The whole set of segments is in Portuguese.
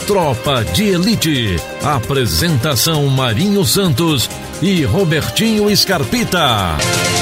Tropa de Elite. Apresentação Marinho Santos e Robertinho Scarpita.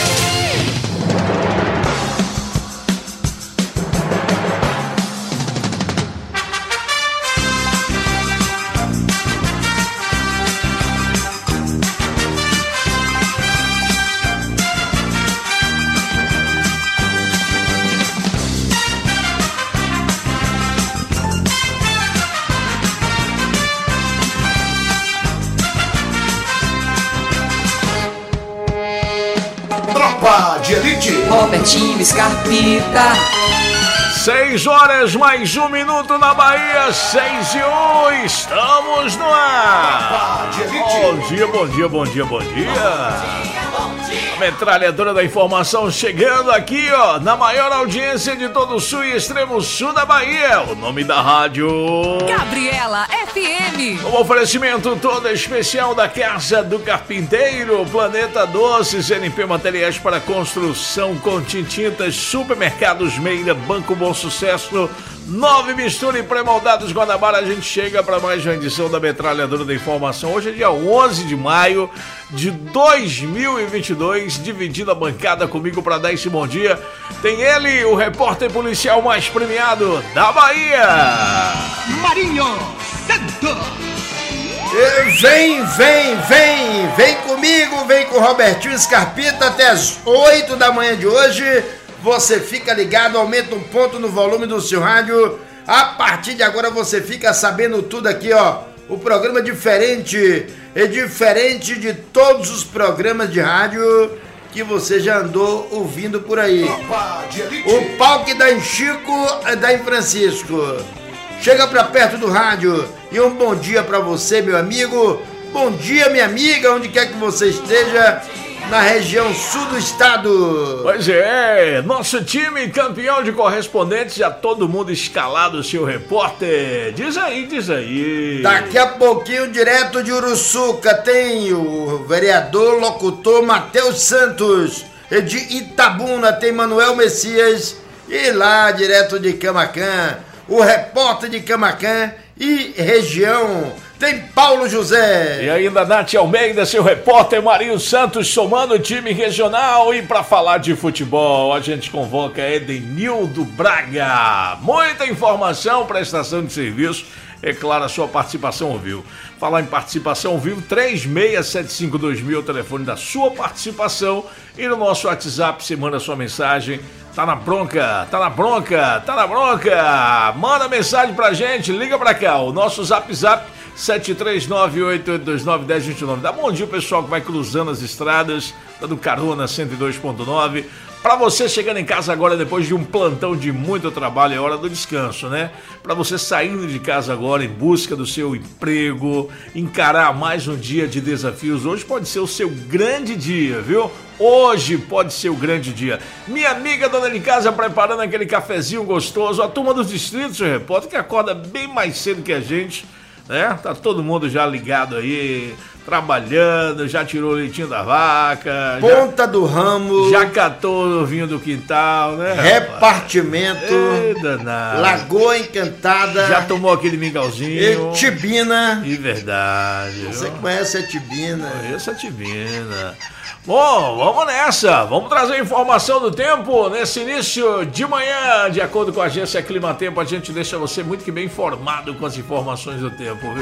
De Elite. Robertinho Scarpita. 6 horas mais 1 minuto na Bahia, 6:01, estamos no ar. De Elite. Bom dia. Metralhadora da informação chegando aqui, ó, na maior audiência de todo o sul e extremo sul da Bahia. O nome da rádio Gabriela FM. Um oferecimento todo especial da Casa do Carpinteiro, Planeta Doces, NP Materiais para Construção, Contintintas, Supermercados Meira, Banco Bom Sucesso, 9 Mistura e Pré-Moldados Guanabara. A gente chega para mais uma edição da Metralhadora da Informação. Hoje é dia 11 de maio de 2022, dividindo a bancada comigo para dar esse bom dia. Tem ele, o repórter policial mais premiado da Bahia, Marinho Santos. Vem comigo, vem com o Robertinho Scarpita até as 8 da manhã de hoje. Você fica ligado, aumenta um ponto no volume do seu rádio. A partir de agora você fica sabendo tudo aqui, ó. O programa diferente de todos os programas de rádio que você já andou ouvindo por aí. O pau que dá em Chico, dá em Francisco. Chega pra perto do rádio e um bom dia pra você, meu amigo. Bom dia, minha amiga, onde quer que você esteja na região sul do estado. Pois é, nosso time campeão de correspondentes, já todo mundo escalado, seu repórter. Diz aí. Daqui a pouquinho, direto de Uruçuca, tem o vereador locutor Matheus Santos. De Itabuna tem Manuel Messias. E lá, direto de Camaquã, o repórter de Camaquã e região, tem Paulo José. E ainda Nath Almeida, seu repórter Marinho Santos, somando o time regional. E para falar de futebol, a gente convoca Edenildo Braga. Muita informação, prestação de serviço, é claro, a sua participação ao vivo. Falar em participação ao vivo, 36752000, o telefone da sua participação. E no nosso WhatsApp, você manda sua mensagem. Tá na bronca. Manda mensagem pra gente, liga pra cá. O nosso zap 73988291029. Dá bom dia o pessoal que vai cruzando as estradas, dando carona 102.9. Pra você chegando em casa agora depois de um plantão de muito trabalho, é hora do descanso, né? Pra você saindo de casa agora em busca do seu emprego, encarar mais um dia de desafios. Hoje pode ser o seu grande dia, viu? Hoje pode ser o grande dia. Minha amiga dona de casa preparando aquele cafezinho gostoso. A turma dos distritos, seu repórter, que acorda bem mais cedo que a gente, né? Tá todo mundo já ligado aí, trabalhando, já tirou o leitinho da vaca. Ponta do ramo. Já catou o vinho do quintal, né? Repartimento. Lagoa Encantada. Já tomou aquele mingauzinho. Tibina. De verdade. Você conhece a Tibina? Conheço a Tibina. Bom, vamos nessa, vamos trazer informação do tempo nesse início de manhã. De acordo com a agência Climatempo, a gente deixa você muito que bem informado com as informações do tempo, viu?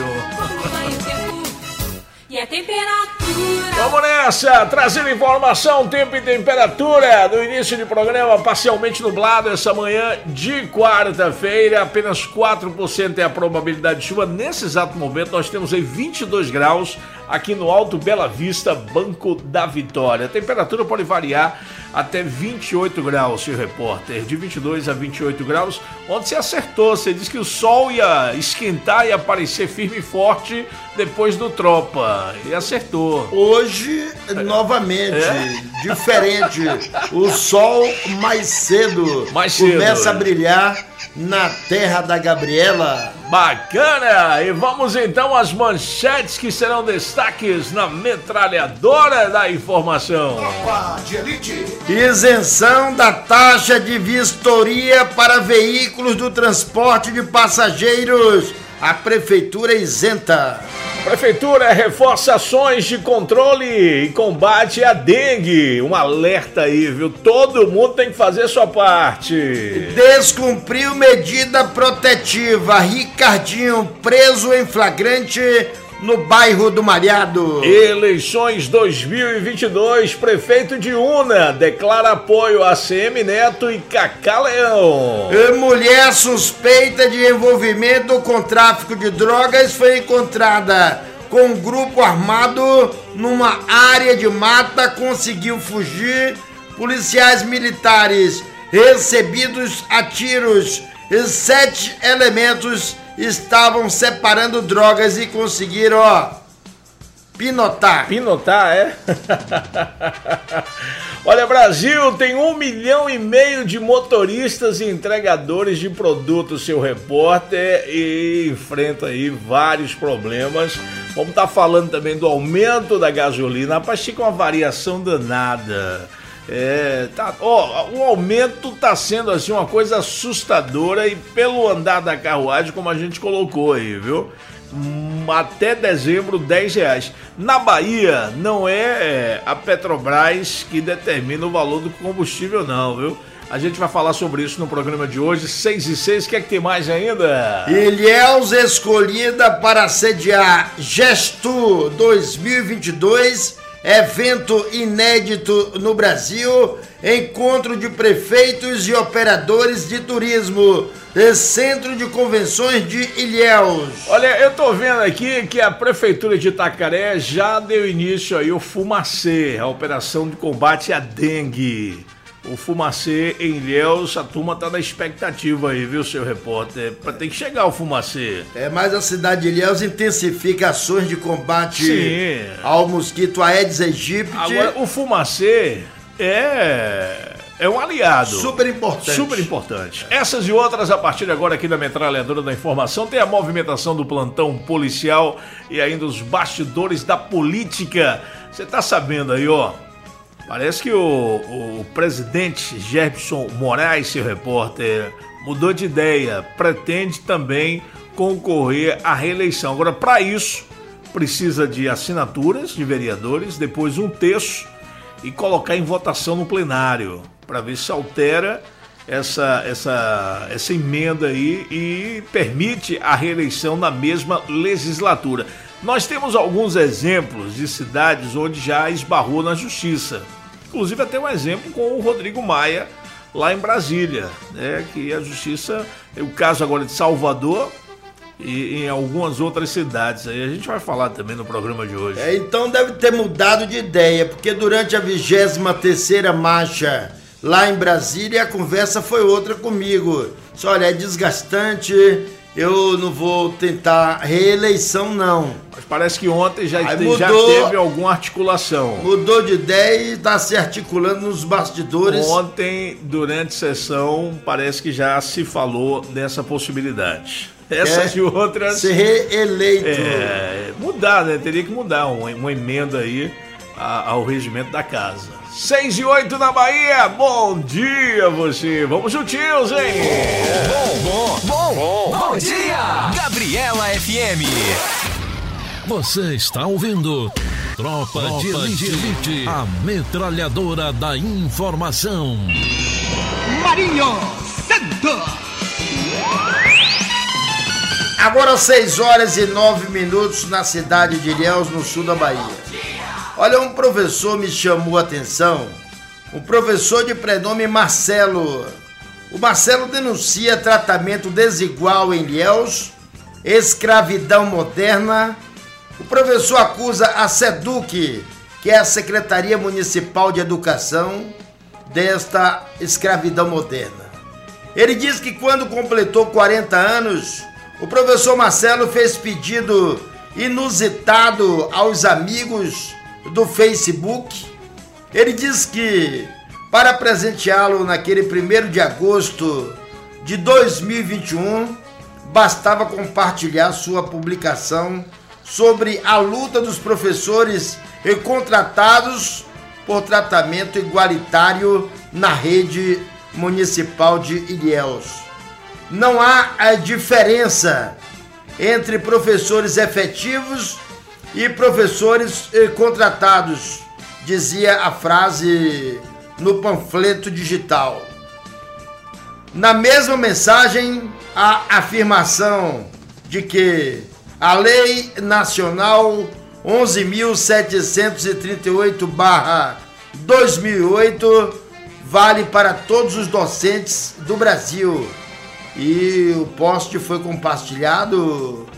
E a temperatura. Vamos nessa, trazendo informação, tempo e temperatura. No início de programa, parcialmente nublado essa manhã de quarta-feira. Apenas 4% é a probabilidade de chuva. Nesse exato momento, nós temos aí 22 graus aqui no Alto Bela Vista, Banco da Vitória. A temperatura pode variar até 28 graus, seu repórter. De 22 a 28 graus, onde você acertou. Você disse que o sol ia esquentar e aparecer firme e forte depois do Tropa. E acertou. Hoje, novamente, diferente. O sol mais cedo começa a brilhar na terra da Gabriela. Bacana! E vamos então às manchetes que serão destaques na metralhadora da informação. Tropa de Elite. Isenção da taxa de vistoria para veículos do transporte de passageiros a prefeitura isenta. Prefeitura reforça ações de controle e combate à dengue. Um alerta aí, viu? Todo mundo tem que fazer sua parte. Descumpriu medida protetiva. Ricardinho preso em flagrante no bairro do Malhado. Eleições 2022, prefeito de Una declara apoio a ACM Neto e Cacá Leão. Mulher suspeita de envolvimento com tráfico de drogas foi encontrada com um grupo armado numa área de mata, conseguiu fugir. Policiais militares recebidos a tiros. 7 elementos estavam separando drogas e conseguiram, pinotar. Pinotar, é? Olha, Brasil tem 1,5 milhão de motoristas e entregadores de produtos, seu repórter, e enfrenta aí vários problemas. Vamos estar falando também do aumento da gasolina. Rapaz, fica uma variação danada. O aumento está sendo assim uma coisa assustadora e pelo andar da carruagem, como a gente colocou aí, viu? Até dezembro, R$10. Na Bahia, não é a Petrobras que determina o valor do combustível, não, viu? A gente vai falar sobre isso no programa de hoje, 6h06. O que é que tem mais ainda? Ilhéus escolhida para sediar Gestu 2022, evento inédito no Brasil, encontro de prefeitos e operadores de turismo, Centro de Convenções de Ilhéus. Olha, eu tô vendo aqui que a Prefeitura de Itacaré já deu início aí ao Fumacê, a operação de combate à dengue. O Fumacê em Ilhéus, a turma tá na expectativa aí, viu, seu repórter? Tem que chegar o Fumacê. Mas a cidade de Ilhéus intensifica ações de combate ao mosquito Aedes aegypti. Agora, o Fumacê é um aliado. Super importante. Super importante. Essas e outras a partir de agora aqui na Metralhadora da Informação. Tem a movimentação do plantão policial e ainda os bastidores da política. Você tá sabendo aí, parece que o presidente Gerson Moraes, seu repórter, mudou de ideia. Pretende também concorrer à reeleição. Agora, para isso, precisa de assinaturas de vereadores, depois 1/3 e colocar em votação no plenário, para ver se altera essa emenda aí e permite a reeleição na mesma legislatura. Nós temos alguns exemplos de cidades onde já esbarrou na justiça. Inclusive até um exemplo com o Rodrigo Maia, lá em Brasília, né? Que a justiça, o caso agora de Salvador e em algumas outras cidades. Aí a gente vai falar também no programa de hoje. Então deve ter mudado de ideia, porque durante a 23ª marcha lá em Brasília, a conversa foi outra comigo. Só, olha, é desgastante, eu não vou tentar reeleição, não. Mas parece que ontem já teve alguma articulação. Mudou de ideia e está se articulando nos bastidores. Ontem, durante a sessão, parece que já se falou dessa possibilidade. Essas e outras... Ser reeleito. Mudar, né? Teria que mudar uma emenda aí ao regimento da casa. 6h08 na Bahia, bom dia você. Vamos juntinhos, hein? Bom dia! Gabriela FM. Você está ouvindo Tropa de Elite, a metralhadora da informação. Marinho Santos. Agora 6h09 na cidade de Ilhéus, no sul da Bahia. Olha, um professor me chamou a atenção, um professor de prenome Marcelo. O Marcelo denuncia tratamento desigual em Ilhéus, escravidão moderna. O professor acusa a SEDUC, que é a Secretaria Municipal de Educação, desta escravidão moderna. Ele diz que quando completou 40 anos, o professor Marcelo fez pedido inusitado aos amigos do Facebook. Ele diz que para presenteá-lo naquele 1º de agosto de 2021, bastava compartilhar sua publicação sobre a luta dos professores contratados por tratamento igualitário na rede municipal de Ilhéus. Não há diferença entre professores efetivos e professores contratados, dizia a frase no panfleto digital. Na mesma mensagem, a afirmação de que a Lei Nacional 11.738/2008 vale para todos os docentes do Brasil. E o post foi compartilhado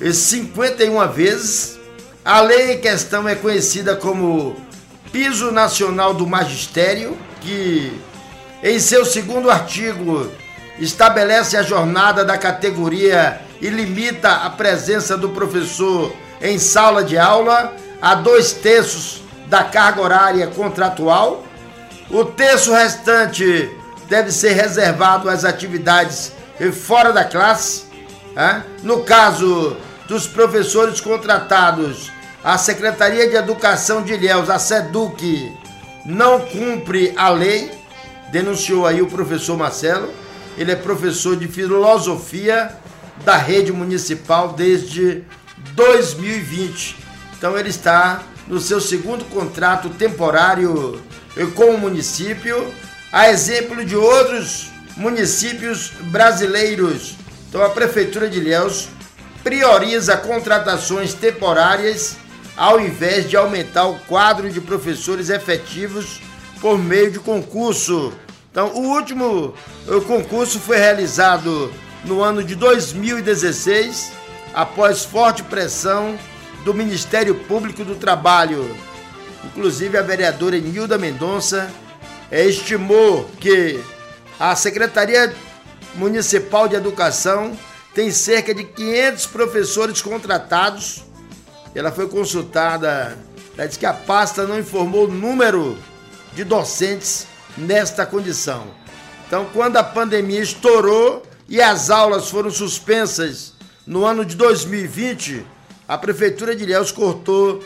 51 vezes. A lei em questão é conhecida como Piso Nacional do Magistério, que em seu 2º artigo estabelece a jornada da categoria e limita a presença do professor em sala de aula a 2/3 da carga horária contratual. O terço restante deve ser reservado às atividades fora da classe. No caso dos professores contratados, a Secretaria de Educação de Ilhéus, a SEDUC, não cumpre a lei, denunciou aí o professor Marcelo. Ele é professor de filosofia da rede municipal desde 2020. Então ele está no seu 2º contrato temporário com o município, a exemplo de outros municípios brasileiros. Então a Prefeitura de Ilhéus prioriza contratações temporárias ao invés de aumentar o quadro de professores efetivos por meio de concurso. Então o último concurso foi realizado no ano de 2016, após forte pressão do Ministério Público do Trabalho. Inclusive a vereadora Nilda Mendonça estimou que a Secretaria Municipal de Educação tem cerca de 500 professores contratados. Ela foi consultada, ela disse que a pasta não informou o número de docentes nesta condição. Então, quando a pandemia estourou e as aulas foram suspensas no ano de 2020, a Prefeitura de Ilhéus cortou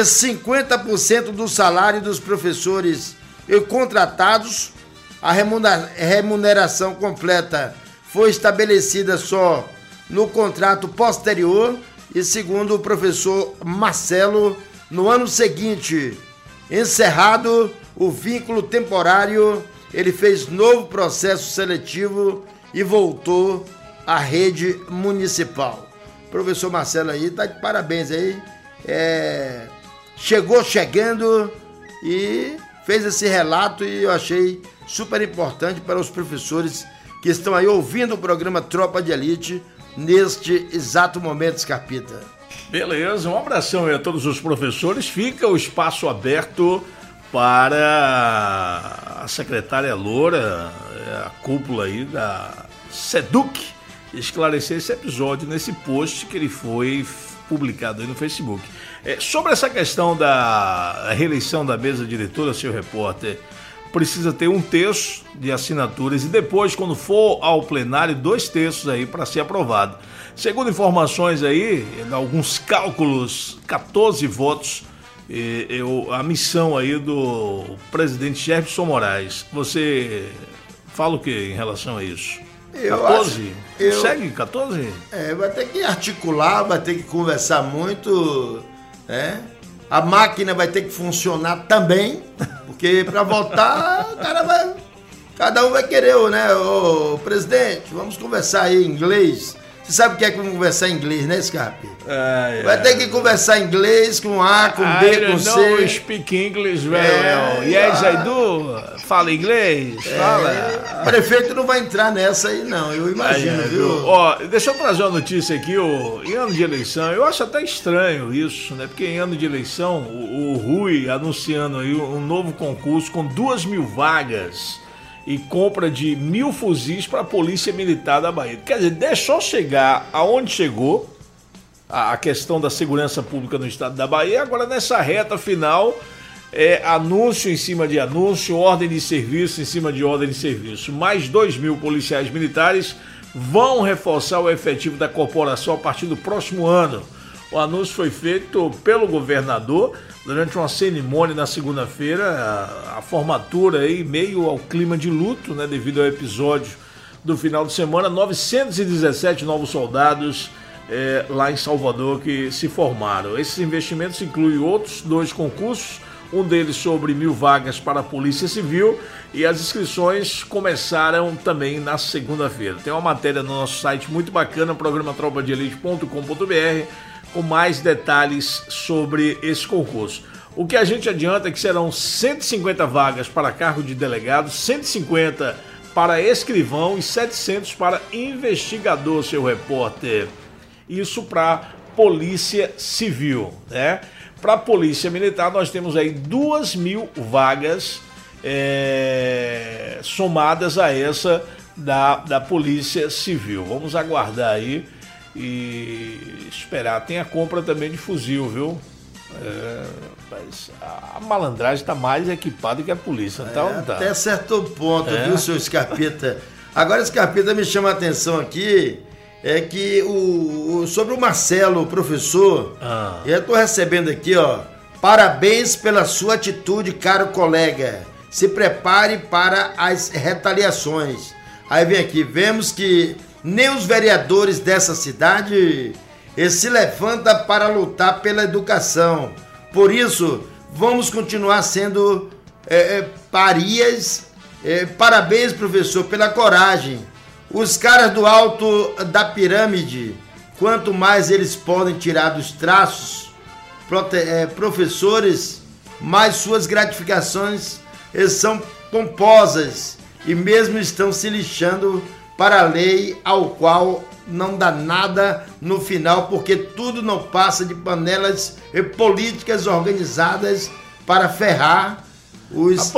50% do salário dos professores contratados. A remuneração completa foi estabelecida só no contrato posterior e, segundo o professor Marcelo, no ano seguinte, encerrado o vínculo temporário, ele fez novo processo seletivo e voltou à rede municipal. O professor Marcelo aí tá de parabéns aí, chegou chegando e fez esse relato e eu achei super importante para os professores que estão aí ouvindo o programa Tropa de Elite neste exato momento, Scarpita. Beleza, um abração aí a todos os professores. Fica o espaço aberto para a secretária Loura, a cúpula aí da SEDUC, esclarecer esse episódio nesse post que ele foi publicado aí no Facebook. Sobre essa questão da reeleição da mesa diretora, seu repórter, precisa ter 1/3 de assinaturas e depois, quando for ao plenário, 2/3 aí para ser aprovado. Segundo informações aí, alguns cálculos, 14 votos, a missão aí do presidente Jefferson Moraes. Você fala o que em relação a isso? 14? Segue 14? Vai ter que articular, vai ter que conversar muito, né? A máquina vai ter que funcionar também, porque para votar, cada um vai querer, né? Ô, presidente, vamos conversar aí em inglês. Você sabe o que é que vamos conversar em inglês, né, Scarpe? Vai ter que conversar em inglês com A, com B, com C. I don't speak English very well. Yes, I do. Fala inglês, fala. O prefeito não vai entrar nessa aí, não, eu imagino, viu? Deixa eu trazer uma notícia aqui, em ano de eleição, eu acho até estranho isso, né? Porque em ano de eleição, o Rui anunciando aí um novo concurso com 2.000 vagas e compra de 1.000 fuzis para a Polícia Militar da Bahia. Quer dizer, deixou chegar aonde chegou a questão da segurança pública no estado da Bahia. Agora, nessa reta final, anúncio em cima de anúncio, ordem de serviço em cima de ordem de serviço. Mais 2.000 policiais militares vão reforçar o efetivo da corporação a partir do próximo ano. O anúncio foi feito pelo governador durante uma cerimônia na segunda-feira, a formatura aí, meio ao clima de luto, né, devido ao episódio do final de semana. 917 novos soldados lá em Salvador que se formaram. Esses investimentos incluem outros 2 concursos, um deles sobre 1.000 vagas para a Polícia Civil, e as inscrições começaram também na segunda-feira. Tem uma matéria no nosso site muito bacana, programa tropadeelite.com.br, com mais detalhes sobre esse concurso. O que a gente adianta é que serão 150 vagas para cargo de delegado, 150 para escrivão e 700 para investigador, seu repórter. Isso para Polícia Civil, né? Para a Polícia Militar nós temos aí 2.000 vagas somadas a essa da Polícia Civil. Vamos aguardar aí e esperar. Tem a compra também de fuzil, viu? Mas a malandragem está mais equipada que a polícia, então tá. Até certo ponto, viu, seu Scarpita? Agora, Scarpita, me chama a atenção aqui, é que sobre o Marcelo, o professor, eu estou recebendo aqui, ó, parabéns pela sua atitude, caro colega. Se prepare para as retaliações. Aí vem aqui, vemos que nem os vereadores dessa cidade se levantam para lutar pela educação. Por isso, vamos continuar sendo parias. Parabéns, professor, pela coragem. Os caras do alto da pirâmide, quanto mais eles podem tirar dos traços, professores, mais suas gratificações são pomposas e mesmo estão se lixando para a lei, ao qual não dá nada no final, porque tudo não passa de panelas políticas organizadas para ferrar os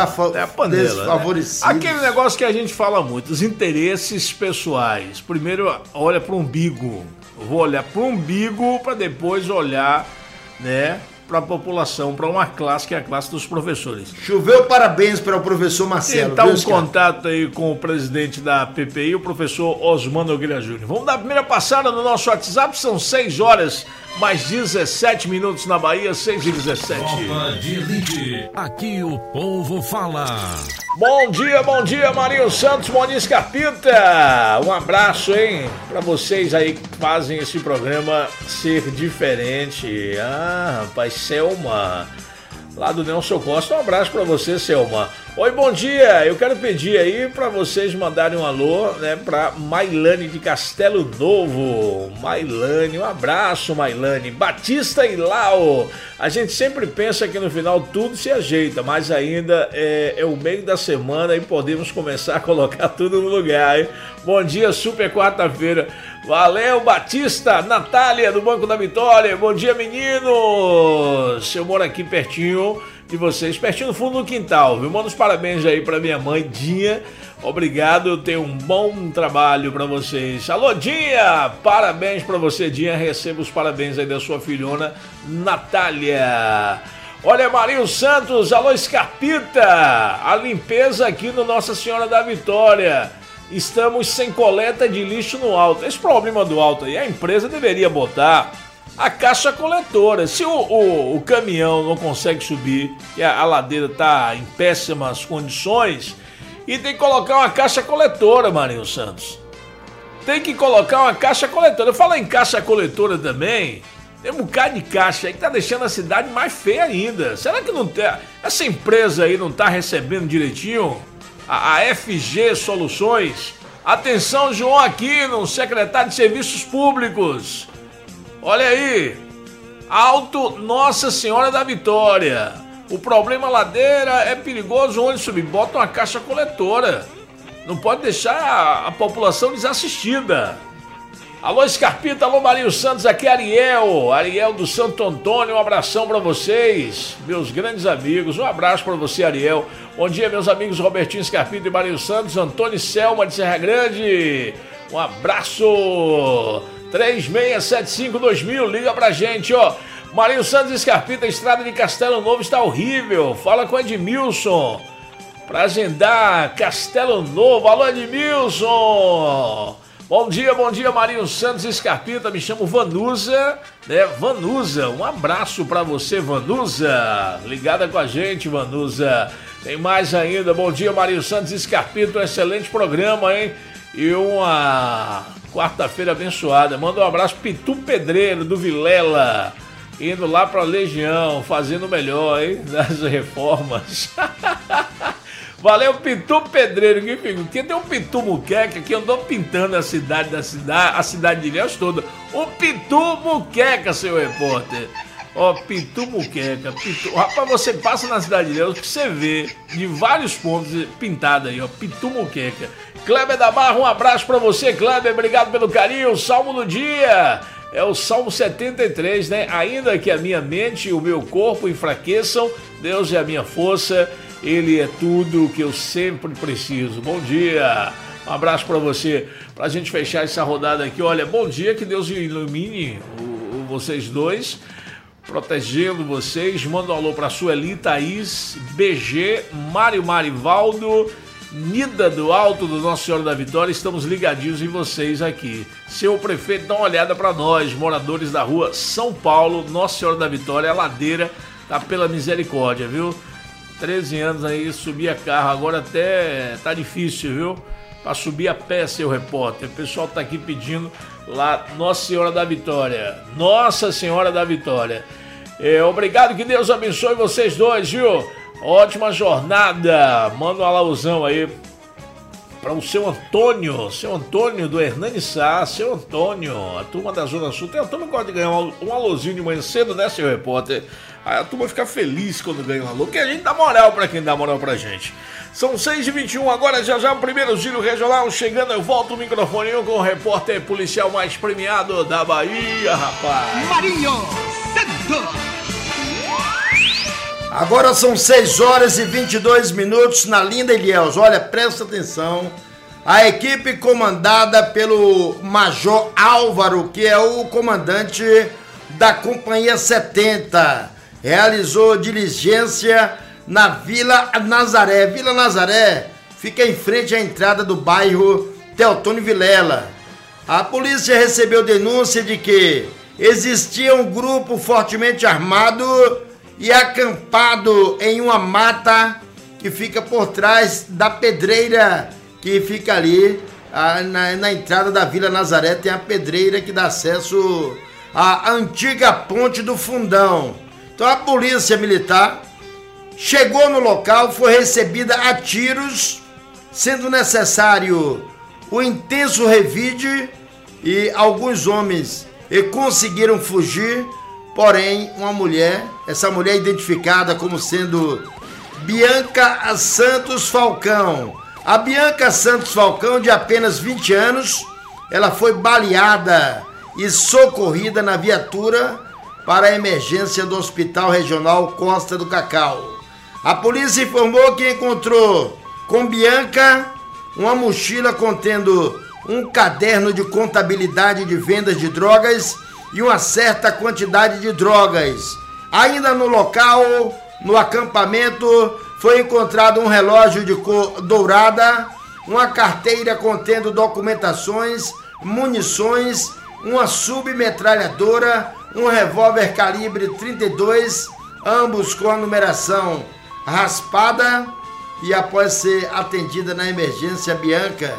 desfavorecidos. Né? Aquele negócio que a gente fala muito, os interesses pessoais. Primeiro olha para o umbigo. Eu vou olhar para o umbigo para depois olhar, né, para a população, para uma classe que é a classe dos professores. Choveu parabéns para o professor Marcelo. Tentar um contato aí com o presidente da PPI, o professor Osmano Nogueira Júnior. Vamos dar a primeira passada no nosso WhatsApp, são 6 horas mais 17 minutos na Bahia, 6h17. Tropa de Elite, aqui o povo fala. Bom dia, Marinho Santos, bom dia, Scarpita. Um abraço, hein, pra vocês aí que fazem esse programa ser diferente. Rapaz, Selma, lá do Nelson Costa, um abraço pra você, Selma. Oi, bom dia, eu quero pedir aí pra vocês mandarem um alô, né, pra Mailane de Castelo Novo. Mailane, um abraço, Mailane. Batista e Lau, a gente sempre pensa que no final tudo se ajeita, mas ainda é o meio da semana e podemos começar a colocar tudo no lugar, hein? Bom dia, super quarta-feira. Valeu, Batista, Natália do Banco da Vitória, bom dia, meninos. Eu moro aqui pertinho de vocês, pertinho no fundo do quintal, viu? Manda os parabéns aí pra minha mãe, Dinha. Obrigado, eu tenho um bom trabalho pra vocês. Alô, Dinha! Parabéns pra você, Dinha. Receba os parabéns aí da sua filhona, Natália. Olha, Marinho Santos, alô, Scarpita. A limpeza aqui no Nossa Senhora da Vitória. Estamos sem coleta de lixo no alto. Esse problema do alto aí, a empresa deveria botar a caixa coletora. Se o caminhão não consegue subir, que a ladeira está em péssimas condições, e tem que colocar uma caixa coletora, Marinho Santos. Tem que colocar uma caixa coletora. Eu falo em caixa coletora também, tem um bocado de caixa aí que tá deixando a cidade mais feia ainda. Será que não tem? Essa empresa aí não tá recebendo direitinho? A FG Soluções. Atenção, João Aquino, secretário de Serviços Públicos. Olha aí, Alto Nossa Senhora da Vitória. O problema ladeira é perigoso onde subir. Bota uma caixa coletora. Não pode deixar a população desassistida. Alô, Scarpita, alô, Marinho Santos, aqui é Ariel do Santo Antônio, um abração pra vocês, meus grandes amigos, um abraço pra você, Ariel. Bom dia, meus amigos Robertinho Scarpita e Marinho Santos, Antônio e Selma de Serra Grande, um abraço. 3675-2000, liga pra gente, ó. Marinho Santos e Scarpita, a estrada de Castelo Novo está horrível, fala com Edmilson pra agendar Castelo Novo. Alô, Edmilson. Bom dia, Marinho Santos e Scarpita, me chamo Vanusa, né? Vanusa, um abraço pra você, Vanusa, ligada com a gente, Vanusa. Tem mais ainda, bom dia, Marinho Santos e Scarpita, um excelente programa, hein? e uma quarta-feira abençoada. Manda um abraço pro Pitu Pedreiro do Vilela, indo lá pra Legião, fazendo melhor, hein, das reformas. Valeu, Pitu Pedreiro, que figura. Porque tem um Pitu Muqueca que andou pintando a cidade de Ilhéus toda. O Pitu Muqueca, seu repórter. Ó, Pitu Muqueca, Pitu. Rapaz, você passa na cidade de Ilhéus que você vê de vários pontos pintado aí, ó, Pitu Muqueca. Kleber da Barra, um abraço pra você, Kleber, obrigado pelo carinho. O salmo do dia é o Salmo 73, né? Ainda que a minha mente e o meu corpo enfraqueçam, Deus é a minha força. Ele é tudo o que eu sempre preciso. Bom dia, um abraço pra você. Pra gente fechar essa rodada aqui, olha, bom dia, que Deus ilumine vocês dois, protegendo vocês. Manda um alô pra Sueli, Thaís, BG, Mário Marivaldo, Nida do Alto do Nossa Senhora da Vitória. Estamos ligadinhos em vocês aqui. Seu prefeito, dá uma olhada pra nós, moradores da rua São Paulo, Nossa Senhora da Vitória, a ladeira tá pela misericórdia, viu? 13 anos aí, subir a carro, agora até tá difícil, viu? Pra subir a pé, seu repórter. O pessoal tá aqui pedindo lá, Nossa Senhora da Vitória. Nossa Senhora da Vitória. Obrigado, que Deus abençoe vocês dois, viu? Ótima jornada. Manda um alauzão aí para o seu Antônio do Hernani Sá. Seu Antônio, a turma da Zona Sul. Tem a turma que gosta de ganhar um alôzinho de manhã cedo, né, seu repórter? Aí a turma fica feliz quando ganha um alô, porque a gente dá moral para quem dá moral pra gente. São 6h21, agora já o primeiro giro regional chegando. Eu volto o microfone com o repórter policial mais premiado da Bahia, rapaz. Marinho Santos. Agora são 6h22 na linda Ilhéus. Olha, presta atenção. A equipe comandada pelo Major Álvaro, que é o comandante da Companhia 70, realizou diligência na Vila Nazaré. Vila Nazaré fica em frente à entrada do bairro Teotônio Vilela. A polícia recebeu denúncia de que existia um grupo fortemente armado e acampado em uma mata que fica por trás da pedreira que fica ali na entrada da Vila Nazaré. Tem a pedreira que dá acesso à antiga ponte do Fundão. Então a polícia militar chegou no local, foi recebida a tiros, sendo necessário o intenso revide, e alguns homens conseguiram fugir. Porém, essa mulher identificada como sendo Bianca Santos Falcão. A Bianca Santos Falcão, de apenas 20 anos, ela foi baleada e socorrida na viatura para a emergência do Hospital Regional Costa do Cacau. A polícia informou que encontrou com Bianca uma mochila contendo um caderno de contabilidade de vendas de drogas e uma certa quantidade de drogas. Ainda no local, no acampamento, foi encontrado um relógio de cor dourada, uma carteira contendo documentações, munições, uma submetralhadora, um revólver calibre 32, ambos com a numeração raspada. E após ser atendida na emergência, Bianca,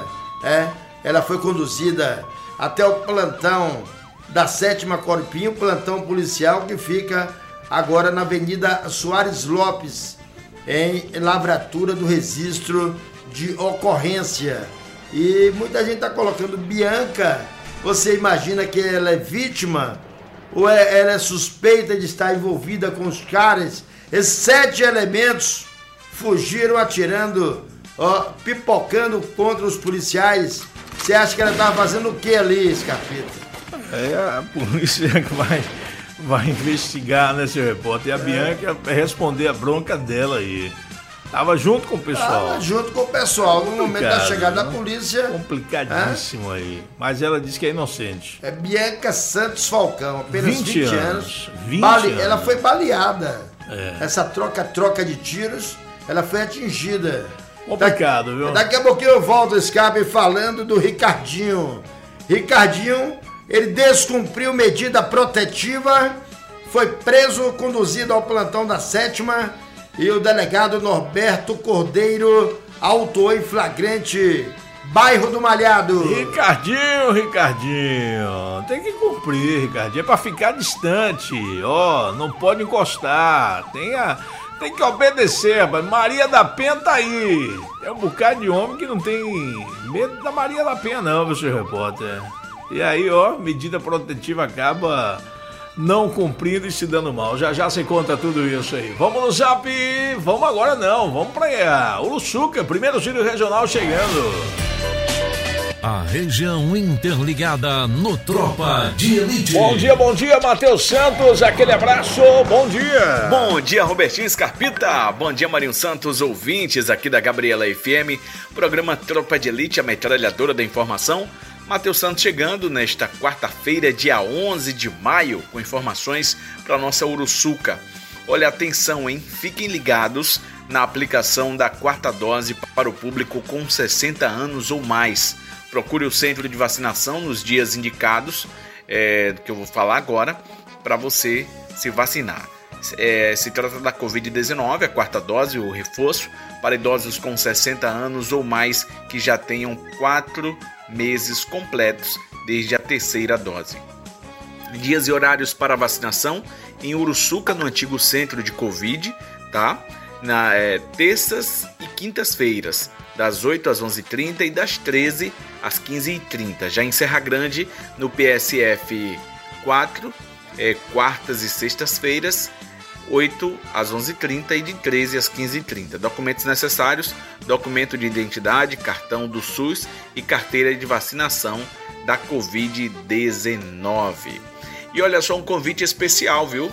ela foi conduzida até o plantão da 7ª Corpinho, plantão policial que fica agora na Avenida Soares Lopes, em lavratura do registro de ocorrência. E muita gente está colocando Bianca. Você imagina que ela é vítima ou ela é suspeita de estar envolvida com os caras? Esses 7 elementos fugiram atirando, pipocando contra os policiais. Você acha que ela estava fazendo o que ali, Scarpita? A polícia que vai investigar, né, seu repórter? E a Bianca vai responder a bronca dela aí. Tava junto com o pessoal. Tava junto com o pessoal. No momento da chegada da polícia. Complicadíssimo aí. Mas ela disse que é inocente. É Bianca Santos Falcão, apenas 20 anos. 20 anos. Ela foi baleada. Essa troca de tiros, ela foi atingida. Complicado, viu? Daqui a pouquinho eu volto, Escape, falando do Ricardinho. Ricardinho, ele descumpriu medida protetiva, foi preso, conduzido ao plantão da 7ª, e o delegado Norberto Cordeiro autuou em flagrante bairro do Malhado. Ricardinho, tem que cumprir, Ricardinho, é pra ficar distante, ó, não pode encostar, tem que obedecer, rapaz. Maria da Penha tá aí. É um bocado de homem que não tem medo da Maria da Penha não, meu senhor repórter. E aí, ó, medida protetiva acaba não cumprindo e se dando mal. Já se conta tudo isso aí. Vamos no Zap, vamos agora não, vamos pra Uruçuca, primeiro giro regional chegando. A região interligada no Tropa de Elite. Bom dia, Matheus Santos, aquele abraço, bom dia. Bom dia, Robertinho Scarpita, bom dia, Marinho Santos, ouvintes aqui da Gabriela FM, programa Tropa de Elite, a metralhadora da informação. Matheus Santos chegando nesta quarta-feira, dia 11 de maio, com informações para nossa Uruçuca. Olha, atenção, hein? Fiquem ligados na aplicação da quarta dose para o público com 60 anos ou mais. Procure o centro de vacinação nos dias indicados, que eu vou falar agora, para você se vacinar. Se trata da Covid-19, a quarta dose, o reforço, para idosos com 60 anos ou mais que já tenham 4 meses completos desde a terceira dose. Dias e horários para vacinação em Uruçuca, no antigo centro de Covid, tá? Terças e quintas-feiras, das 8 às 11h30 e das 13 às 15h30. Já em Serra Grande, no PSF 4, quartas e sextas-feiras, 8 às 11h30 e de 13 às 15h30. Documentos necessários: documento de identidade, cartão do SUS e carteira de vacinação da Covid-19. E olha só, um convite especial, viu?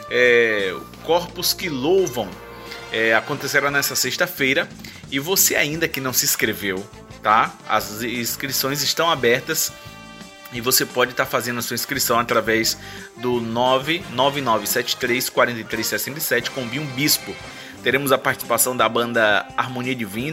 Corpos que Louvam acontecerá nessa sexta-feira. E você ainda que não se inscreveu, tá? As inscrições estão abertas e você pode estar fazendo a sua inscrição através do 99973-4367 com Binho Bispo. Teremos a participação da banda Harmonia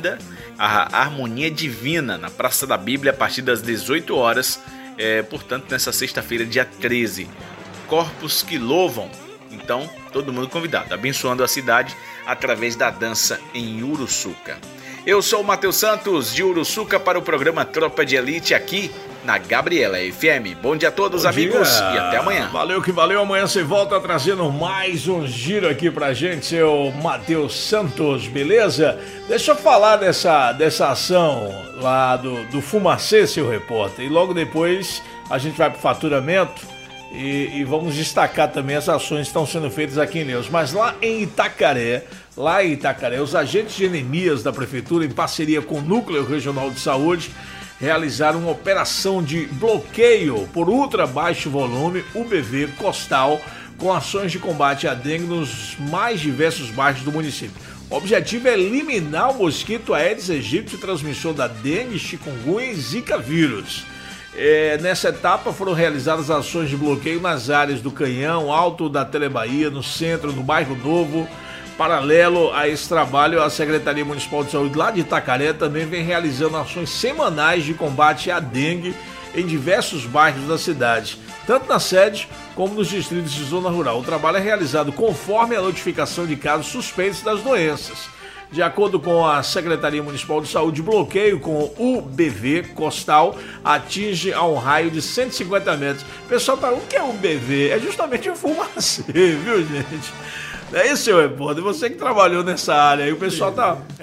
Divina, na Praça da Bíblia, a partir das 18 horas, portanto, nessa sexta-feira, dia 13. Corpos que Louvam. Então, todo mundo convidado, abençoando a cidade através da dança em Uruçuca. Eu sou o Matheus Santos, de Uruçuca, para o programa Tropa de Elite, aqui na Gabriela FM. Bom dia a todos, amigos, e até amanhã. Valeu que valeu, amanhã você volta trazendo mais um giro aqui pra gente, seu Matheus Santos, beleza? Deixa eu falar dessa ação lá do Fumacê, seu repórter, e logo depois a gente vai pro faturamento. E vamos destacar também as ações que estão sendo feitas aqui em Ilhéus. Mas lá em Itacaré, os agentes de Enemias da Prefeitura, em parceria com o Núcleo Regional de Saúde, realizaram uma operação de bloqueio por ultra baixo volume, UBV Costal, com ações de combate à dengue nos mais diversos bairros do município. O objetivo é eliminar o mosquito Aedes aegypti, transmissor da dengue, chikungunya e zika vírus. Nessa etapa foram realizadas ações de bloqueio nas áreas do Canhão, Alto da Telebahia, no centro, no bairro Novo. Paralelo a esse trabalho, a Secretaria Municipal de Saúde lá de Itacaré também vem realizando ações semanais de combate à dengue em diversos bairros da cidade, tanto na sede como nos distritos de zona rural. O trabalho é realizado conforme a notificação de casos suspeitos das doenças. De acordo com a Secretaria Municipal de Saúde, o bloqueio com o UBV Costal atinge a um raio de 150 metros. O pessoal o que é UBV? É justamente o Fumacê, viu, gente? É isso, seu repórter, você que trabalhou nessa área aí, o pessoal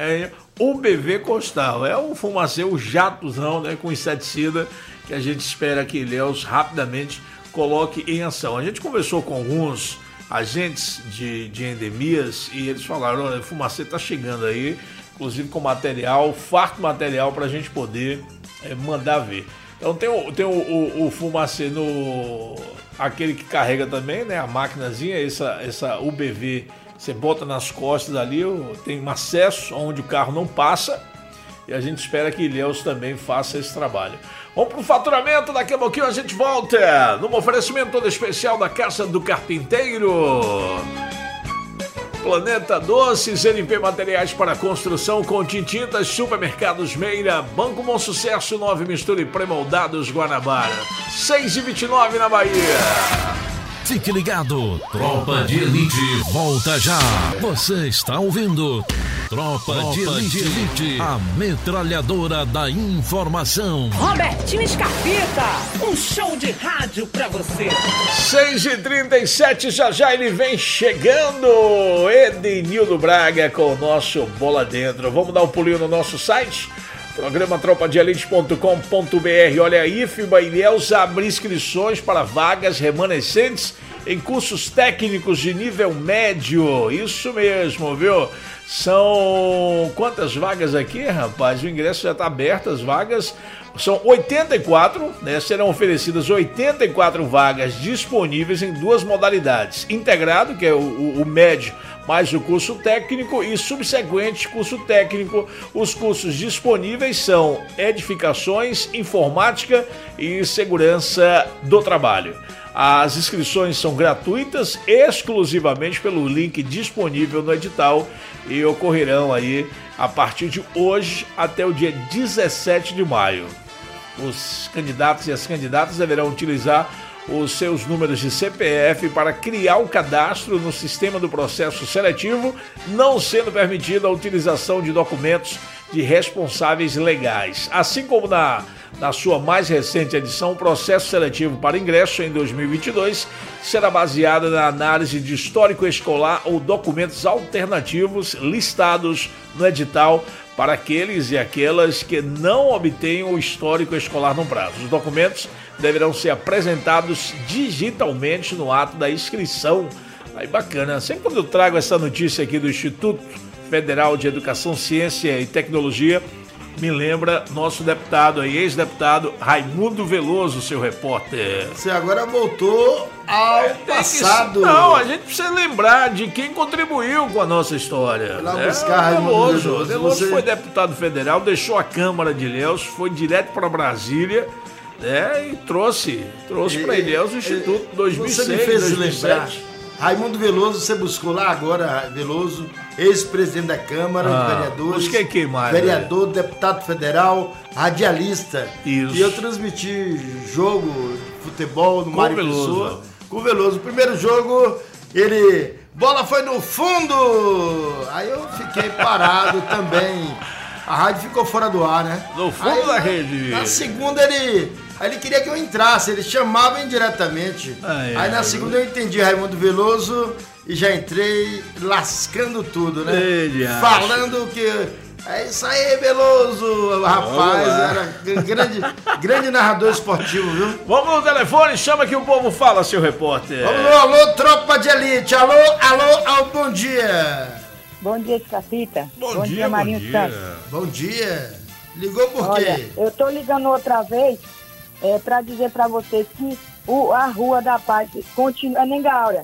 UBV Costal, é o Fumacê, o jatozão, né, com inseticida, que a gente espera que Ilhéus rapidamente coloque em ação. A gente conversou com alguns agentes de endemias e eles falaram: olha, o Fumacê está chegando aí, inclusive com material, farto material para a gente poder mandar ver. Então tem o Fumacê aquele que carrega também, né, a maquinazinha, essa UBV, você bota nas costas ali, tem um acesso onde o carro não passa, e a gente espera que Ilhéus também faça esse trabalho. Vamos pro faturamento, daqui a pouquinho a gente volta, num oferecimento todo especial da Casa do Carpinteiro, Planeta Doces, NP Materiais para Construção, Contintintas, Supermercados Meira, Banco Bom Sucesso, 9 Mistura e Pré-Moldados Guanabara, 6h29 na Bahia. Fique ligado. Tropa de Elite volta já. Você está ouvindo Tropa de Elite, a metralhadora da informação. Robertinho Scarpita, um show de rádio pra você. 6h37, já ele vem chegando. Edenildo Braga com o nosso Bola Dentro. Vamos dar um pulinho no nosso site? Programa tropadeelite.com.br. Olha aí, FIBA e Ilhéus abre inscrições para vagas remanescentes em cursos técnicos de nível médio. Isso mesmo, viu? São quantas vagas aqui, rapaz? O ingresso já está aberto, as vagas são 84, né? Serão oferecidas 84 vagas disponíveis em duas modalidades: integrado, que é o médio, mais o curso técnico, e subsequente curso técnico. Os cursos disponíveis são edificações, informática e segurança do trabalho. As inscrições são gratuitas, exclusivamente pelo link disponível no edital, e ocorrerão aí a partir de hoje até o dia 17 de maio. Os candidatos e as candidatas deverão utilizar os seus números de CPF para criar o cadastro no sistema do processo seletivo, não sendo permitida a utilização de documentos de responsáveis legais. Assim como na sua mais recente edição, o processo seletivo para ingresso em 2022 será baseado na análise de histórico escolar ou documentos alternativos listados no edital para aqueles e aquelas que não obtenham o histórico escolar no prazo. Os documentos deverão ser apresentados digitalmente no ato da inscrição. Aí bacana, sempre quando eu trago essa notícia aqui do Instituto Federal de Educação, Ciência e Tecnologia, me lembra nosso deputado aí, ex-deputado Raimundo Veloso, seu repórter. Você agora voltou ao passado. Não, a gente precisa lembrar de quem contribuiu com a nossa história. Lá buscar Raimundo Veloso. Veloso foi deputado federal, deixou a Câmara de Ilhéus, foi direto para Brasília, né, e trouxe para Ilhéus o Instituto 2006, Você me fez 2007. lembrar. Raimundo Veloso, você buscou lá agora, Veloso, ex-presidente da Câmara de Vereadores. Busquei quem mais? Vereador, deputado federal, radialista. Isso. E eu transmiti jogo de futebol no Mário Pessoa com o Veloso. O primeiro jogo, bola foi no fundo! Aí eu fiquei parado também. A rádio ficou fora do ar, né? No fundo da rede. Na segunda ele queria que eu entrasse, ele chamava indiretamente. Aí na segunda eu entendi Raimundo Veloso e já entrei lascando tudo, né? Falando que é isso aí, Veloso. O rapaz era grande narrador esportivo, viu? Vamos no telefone, chama que o povo fala, seu repórter. Vamos no alô, Tropa de Elite. Alô, bom dia. Bom dia, Scarpita. Bom dia, Marinho Santos. Bom dia. Ligou por Olha, quê? eu tô ligando outra vez para dizer para você que a Rua da Paz continua... Nengaura.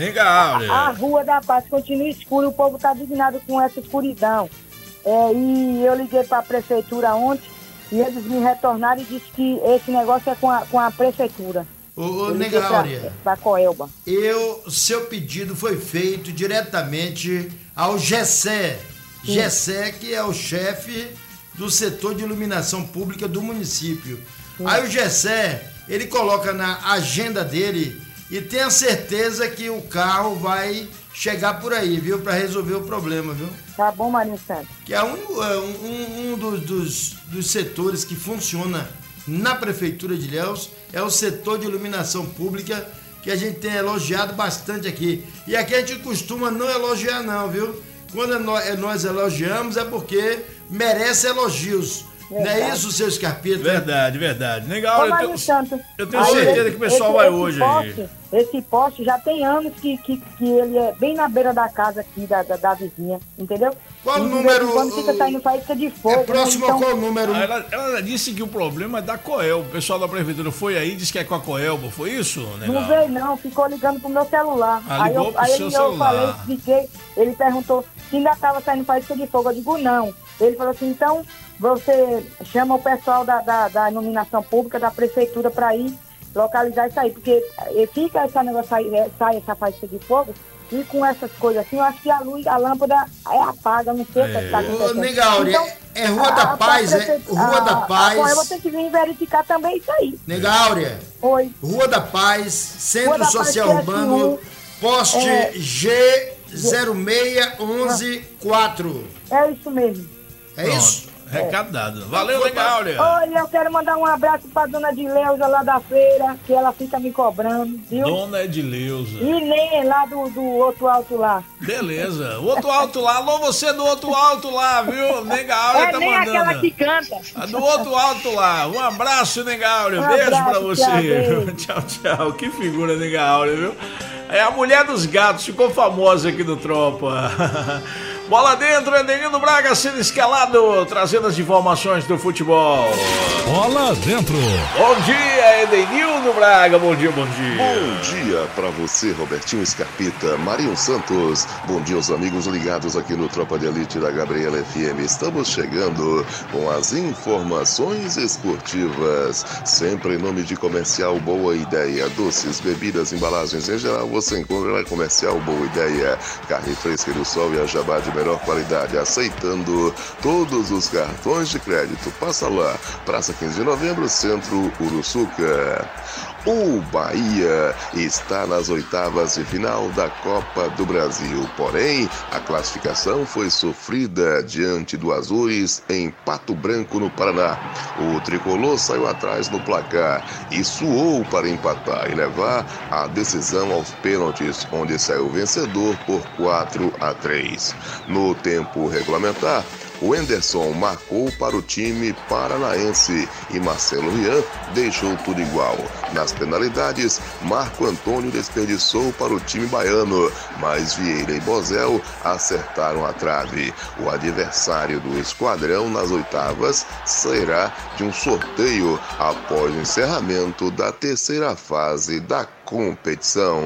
A Rua da Paz continua escura, o povo tá indignado com essa escuridão. E eu liguei para a prefeitura ontem e eles me retornaram e disseram que esse negócio é com a prefeitura. Ô, Nengaura, pra Coelba. Seu pedido foi feito diretamente ao Gessé. Gessé, que é o chefe do setor de iluminação pública do município. Aí o Gessé, ele coloca na agenda dele e tem a certeza que o carro vai chegar por aí, viu? Pra resolver o problema, viu? Tá bom, Marinho Santos. Que é um dos setores que funciona na Prefeitura de Ilhéus, é o setor de iluminação pública, que a gente tem elogiado bastante aqui. E aqui a gente costuma não elogiar não, viu? Quando nós elogiamos é porque merece elogios. Verdade. Não é isso, seu Scarpita? Verdade. Legal, eu tenho aí, certeza que o pessoal vai hoje aí. Esse poste já tem anos que ele é bem na beira da casa aqui, da vizinha, entendeu? Qual o número? Quando fica saindo faísca de fogo. É próximo a qual número? Ela disse que o problema é da Coelba. O pessoal da prefeitura foi aí e disse que é com a Coelba. Foi isso, né? Não veio não, ficou ligando pro meu celular. Ligou pro seu celular. Eu falei, expliquei, ele perguntou se ainda estava saindo faísca de fogo. Eu digo não. Ele falou assim, então você chama o pessoal da iluminação pública, da prefeitura para ir localizar isso aí, porque fica esse negócio, sai essa faísca de fogo, e com essas coisas assim, eu acho que a lâmpada apaga, não sei o que está acontecendo. Negauri, então, É Rua da Paz, Rua da Paz. Bom, eu vou ter que vir verificar também isso aí. Nega Áurea. Oi. Rua da Paz, Centro da Social Paz, Urbano, poste G06114. É isso mesmo. É isso? Recado dado. Valeu, Nega Áurea. Olha, eu quero mandar um abraço pra dona Edileuza lá da feira, que ela fica me cobrando, viu? Dona Edileuza. E Nê, lá do outro alto lá. Beleza. O outro alto lá. Alô, você do outro alto lá, viu? Nega Áurea tá nem mandando. aquela que canta. A do outro alto lá. Um abraço, Nega Áurea. Beijo pra você. Tchau, tchau. Que figura, Nega Áurea, viu? É a mulher dos gatos. Ficou famosa aqui no Tropa. Bola dentro, Edenildo Braga sendo escalado, trazendo as informações do futebol. Bola dentro. Bom dia, Edenildo Braga, bom dia, bom dia. Bom dia pra você, Robertinho Scarpita, Marinho Santos. Bom dia aos amigos ligados aqui no Tropa de Elite da Gabriela FM. Estamos chegando com as informações esportivas. Sempre em nome de Comercial Boa Ideia. Doces, bebidas, embalagens em geral, você encontra na Comercial Boa Ideia. Carne fresca do sol e a jabá de melhor qualidade, aceitando todos os cartões de crédito. Passa lá, Praça 15 de Novembro, Centro Uruçuca. O Bahia está nas oitavas de final da Copa do Brasil, porém a classificação foi sofrida diante do Azures em Pato Branco, no Paraná. O tricolor saiu atrás no placar e suou para empatar e levar a decisão aos pênaltis, onde saiu vencedor por 4-3. No tempo regulamentar, o Henderson marcou para o time paranaense e Marcelo Rian deixou tudo igual. Nas penalidades, Marco Antônio desperdiçou para o time baiano, mas Vieira e Bozel acertaram a trave. O adversário do esquadrão nas oitavas será de um sorteio após o encerramento da terceira fase da competição.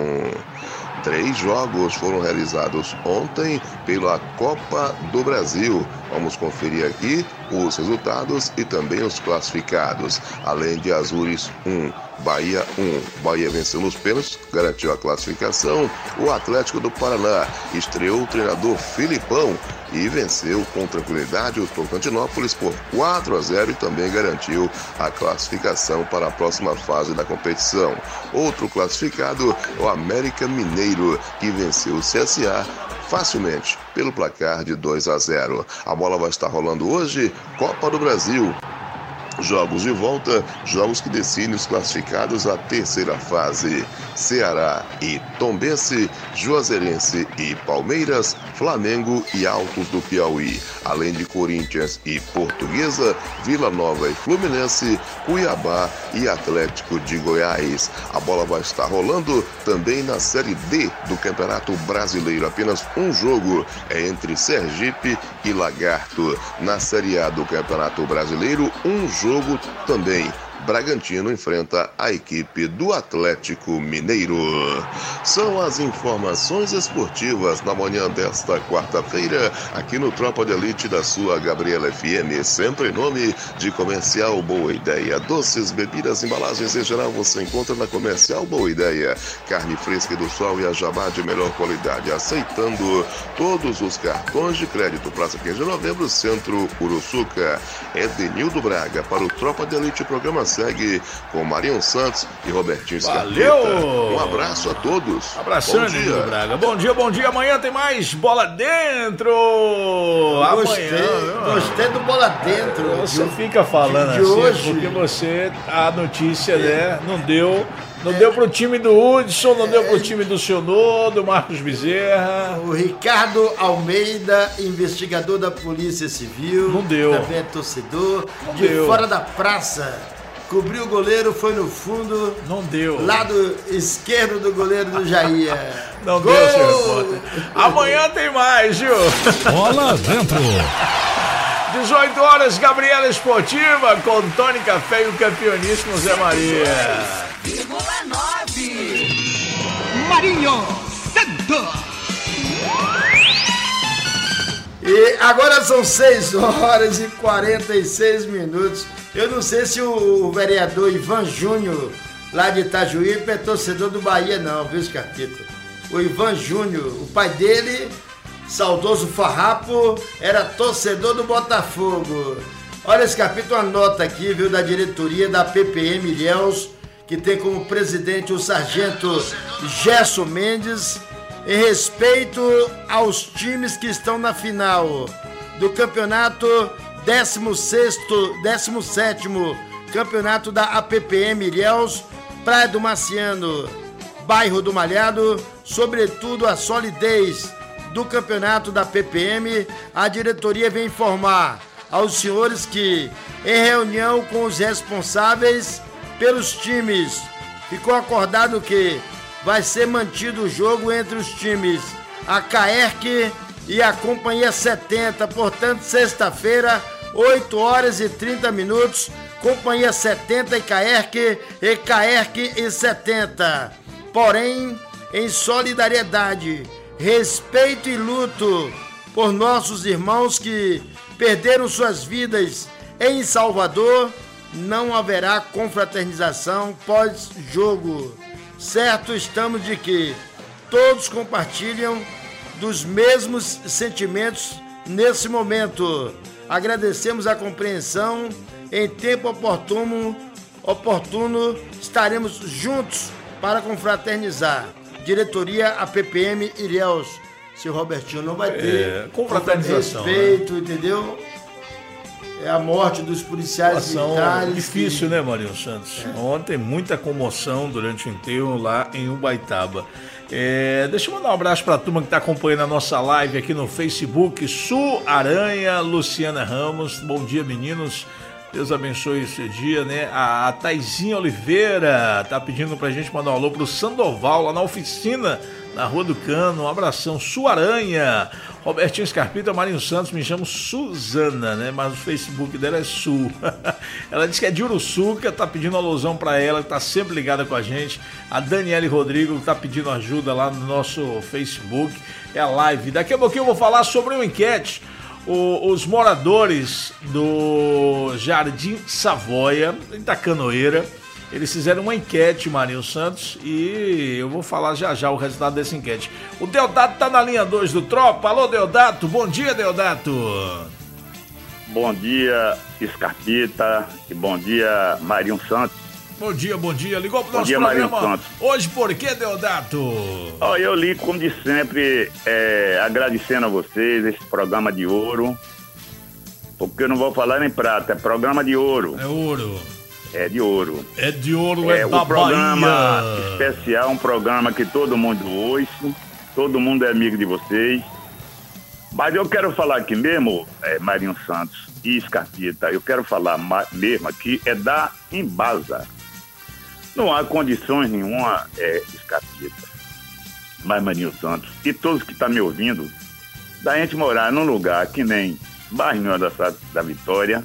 3 jogos foram realizados ontem pela Copa do Brasil. Vamos conferir aqui os resultados e também os classificados. Além de Azures 1, Bahia 1. Bahia venceu nos pênaltis, garantiu a classificação. O Atlético do Paraná estreou o treinador Filipão e venceu com tranquilidade o Tocantinópolis por 4-0 e também garantiu a classificação para a próxima fase da competição. Outro classificado é o América Mineiro, que venceu o CSA facilmente pelo placar de 2-0. A bola vai estar rolando hoje, Copa do Brasil. Jogos de volta, jogos que decidem os classificados à terceira fase. Ceará e Tombense, Juazeirense e Palmeiras, Flamengo e Altos do Piauí. Além de Corinthians e Portuguesa, Vila Nova e Fluminense, Cuiabá e Atlético de Goiás. A bola vai estar rolando também na Série D do Campeonato Brasileiro. Apenas um jogo é entre Sergipe e Lagarto. Na Série A do Campeonato Brasileiro, um jogo também. Bragantino enfrenta a equipe do Atlético Mineiro. São as informações esportivas na manhã desta quarta-feira, aqui no Tropa de Elite da sua Gabriela FM, sempre em nome de Comercial Boa Ideia. Doces, bebidas, embalagens em geral você encontra na Comercial Boa Ideia. Carne fresca do sol e a jabá de melhor qualidade, aceitando todos os cartões de crédito. Praça 15 de Novembro, Centro Uruçuca. Edenildo Braga para o Tropa de Elite, programa segue com Marinho Santos e Robertinho Scarpita. Valeu! Um abraço a todos. Abraçando, Edenildo Braga. Bom dia, bom dia. Amanhã tem mais Bola Dentro. Gostei do Bola Dentro. Você fica falando de assim, hoje. porque você, a notícia, né, não deu pro time do Hudson, não deu pro time do Sionô, do Marcos Bezerra. O Ricardo Almeida, investigador da Polícia Civil. Não deu. Também é torcedor. Não de deu. Fora da praça. Cobriu o goleiro, foi no fundo. Não deu. Lado esquerdo do goleiro do Jair. Não deu, senhor repórter. Amanhã tem mais, viu? Bola dentro. 18 horas, Gabriela Esportiva, com Tony Café e o campeoníssimo Zé Maria. 9. Marinho Santos. E agora são 6 horas e 46 minutos. Eu não sei se o vereador Ivan Júnior, lá de Itajuípe, é torcedor do Bahia não, viu, Scarpita? O Ivan Júnior, o pai dele saudoso Farrapo, era torcedor do Botafogo. Olha, Scarpita, uma nota aqui, viu, da diretoria da PPM Ilhéus, que tem como presidente o sargento Gerson Mendes, em respeito aos times que estão na final do campeonato 17º campeonato da APPM Ilhéus, Praia do Marciano, bairro do Malhado, sobretudo a solidez do campeonato da PPM, a diretoria vem informar aos senhores que, em reunião com os responsáveis pelos times, ficou acordado que vai ser mantido o jogo entre os times a CAERC e a Companhia 70, portanto, sexta-feira, 8h30, Companhia 70 e CAERC e 70. Porém, em solidariedade, respeito e luto por nossos irmãos que perderam suas vidas em Salvador, não haverá confraternização pós-jogo. Certo estamos de que todos compartilham dos mesmos sentimentos nesse momento. Agradecemos a compreensão. Em tempo oportuno estaremos juntos para confraternizar. Diretoria APPM Ilhéus. Seu Robertinho, não vai ter confraternização, respeito, né? Entendeu? É a morte dos policiais militares. Difícil, né, Marinho Santos? Ontem, muita comoção durante o enterro lá em Ubaitaba. Deixa eu mandar um abraço para a turma que está acompanhando a nossa live aqui no Facebook. Su Aranha, Luciana Ramos. Bom dia, meninos. Deus abençoe esse dia, né? A Taizinha Oliveira tá pedindo pra gente mandar um alô pro Sandoval, lá na oficina, na Rua do Cano. Um abração. Su Aranha. Robertinho Scarpita, Marinho Santos, me chamo Suzana, né? Mas o Facebook dela é Su. Ela disse que é de Uruçuca, tá pedindo alusão pra ela, que tá sempre ligada com a gente. A Daniele Rodrigo tá pedindo ajuda lá no nosso Facebook. É a live. Daqui a pouquinho eu vou falar sobre uma enquete. Os moradores do Jardim Savoia, da Canoeira, eles fizeram uma enquete, Marinho Santos, e eu vou falar já o resultado dessa enquete. O Deodato tá na linha 2 do Tropa. Alô, Deodato. Bom dia, Deodato. Bom dia, Scarpita, e bom dia, Marinho Santos. Bom dia. Ligou pro nosso programa Marinho hoje por quê, Deodato? Eu li, como de sempre, agradecendo a vocês esse programa de ouro, porque eu não vou falar nem prata, é programa de ouro. É ouro. É de ouro. É de ouro, é da um programa Bahia. especial, um programa que todo mundo ouve, todo mundo é amigo de vocês. Mas eu quero falar aqui mesmo, Marinho Santos e Scarpita, eu quero falar mesmo aqui, da Embasa. Não há condições nenhuma, Scarpita, mas Marinho Santos, e todos que estão me ouvindo, da gente morar num lugar que nem Barrinho da Vitória,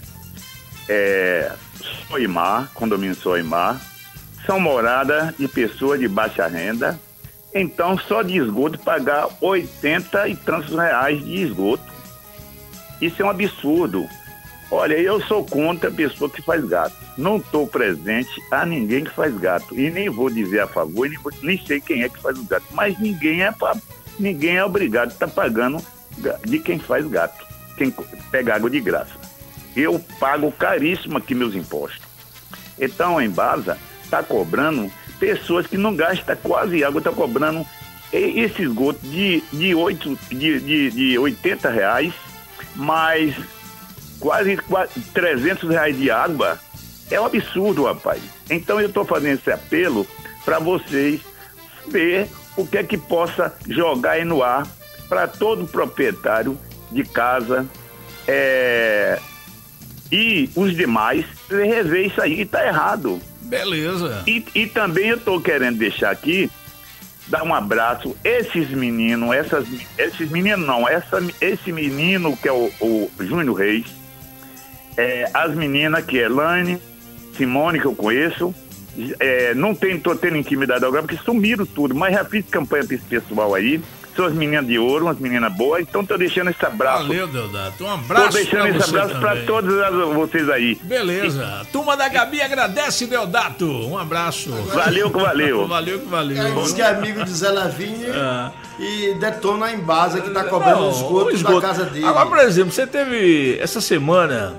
Soimar, condomínio Soimar, são moradas de pessoas de baixa renda, então só de esgoto pagar 80 e tantos reais de esgoto. Isso é um absurdo. Olha, eu sou contra a pessoa que faz gato. Não estou presente a ninguém que faz gato. E nem vou dizer a favor, nem sei quem é que faz o gato. Mas ninguém é obrigado a estar pagando de quem faz gato. Quem pega água de graça. Eu pago caríssimo aqui meus impostos. Então a Embasa está cobrando pessoas que não gastam quase água, está cobrando esse esgoto de 80 reais, mais quase 300 reais de água. É um absurdo, rapaz. Então eu estou fazendo esse apelo para vocês ver o que é que possa jogar aí no ar para todo proprietário de casa e os demais rever isso aí, está errado. Beleza. E também eu estou querendo deixar aqui, dar um abraço, esse menino que é o Júnior Reis, as meninas que é Elaine, Simone, que eu conheço, não estou tendo intimidade agora, porque sumiram tudo, mas já fiz campanha para esse pessoal aí, Suas meninas de ouro, umas meninas boas. Então tô deixando esse abraço. Valeu, Deodato. Um abraço. Tô deixando esse abraço para todos vocês aí. Beleza. Turma da Gabi agradece, Deodato. Um abraço. Valeu que valeu. Valeu que valeu. Aí diz que é amigo de Zé Lavínia e detona a Embasa que tá cobrando o esgoto da casa dele. Agora, por exemplo, você teve essa semana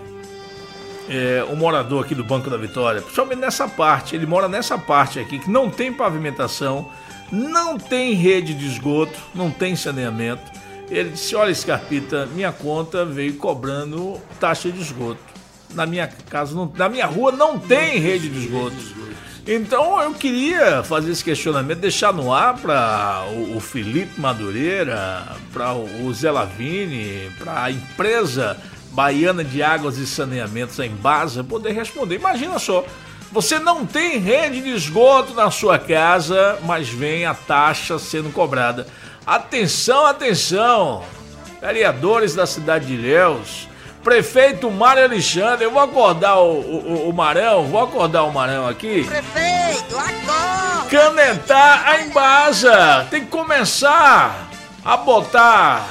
um morador aqui do Banco da Vitória, principalmente nessa parte, ele mora nessa parte aqui, que não tem pavimentação, não tem rede de esgoto, não tem saneamento. Ele disse: olha, Scarpita, minha conta veio cobrando taxa de esgoto. Na minha casa, na minha rua não tem rede de esgoto. Então eu queria fazer esse questionamento, deixar no ar para o Felipe Madureira, para o Zé Lavínia, para a empresa baiana de águas e saneamentos, a Embasa, poder responder. Imagina só, você não tem rede de esgoto na sua casa, mas vem a taxa sendo cobrada. Atenção, atenção, vereadores da cidade de Ilhéus, prefeito Mário Alexandre, eu vou acordar o Marão aqui. Prefeito, acorda! Canetar a Embasa, tem que começar a botar,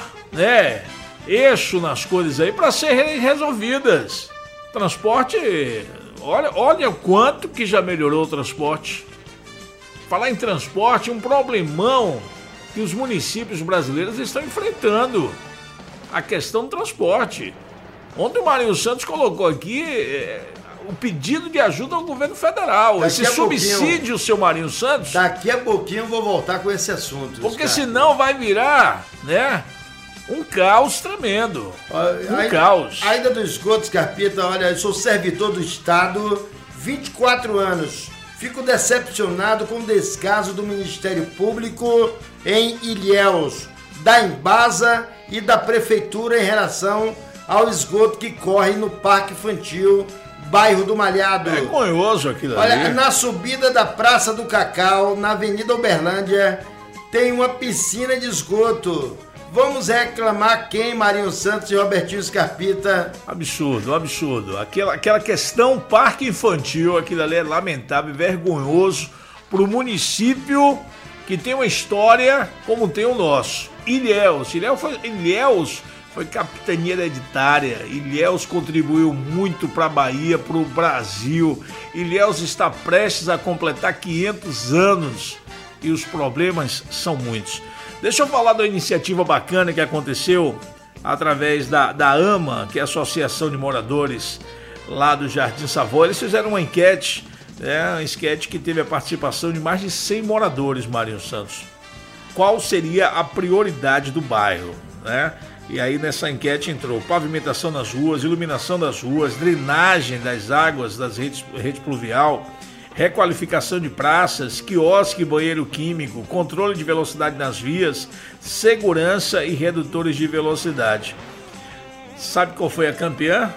eixo nas coisas aí para serem resolvidas. Transporte, olha o quanto que já melhorou o transporte. Falar em transporte, um problemão que os municípios brasileiros estão enfrentando, a questão do transporte. Ontem o Marinho Santos colocou aqui o pedido de ajuda ao governo federal. Esse subsídio, seu Marinho Santos. Daqui a pouquinho eu vou voltar com esse assunto. Porque senão vai virar, um caos tremendo. Caos. Ainda do esgoto, Scarpita, olha, eu sou servidor do Estado, 24 anos. Fico decepcionado com o descaso do Ministério Público em Ilhéus, da Embasa e da Prefeitura em relação ao esgoto que corre no Parque Infantil, bairro do Malhado. É vergonhoso aquilo ali. Olha, na subida da Praça do Cacau, na Avenida Uberlândia, tem uma piscina de esgoto. Vamos reclamar quem, Marinho Santos e Robertinho Scarpita? Absurdo, absurdo. Aquela questão Parque Infantil, aquilo ali é lamentável e vergonhoso para o município que tem uma história como tem o nosso. Ilhéus foi capitania hereditária. Ilhéus contribuiu muito para a Bahia, para o Brasil. Ilhéus está prestes a completar 500 anos e os problemas são muitos. Deixa eu falar da iniciativa bacana que aconteceu através da AMA, que é a Associação de Moradores lá do Jardim Savoy. Eles fizeram uma enquete, uma enquete que teve a participação de mais de 100 moradores, Marinho Santos. Qual seria a prioridade do bairro, E aí nessa enquete entrou pavimentação nas ruas, iluminação das ruas, drenagem das águas das rede pluvial, requalificação de praças, quiosque e banheiro químico, controle de velocidade nas vias, segurança e redutores de velocidade. Sabe qual foi a campeã?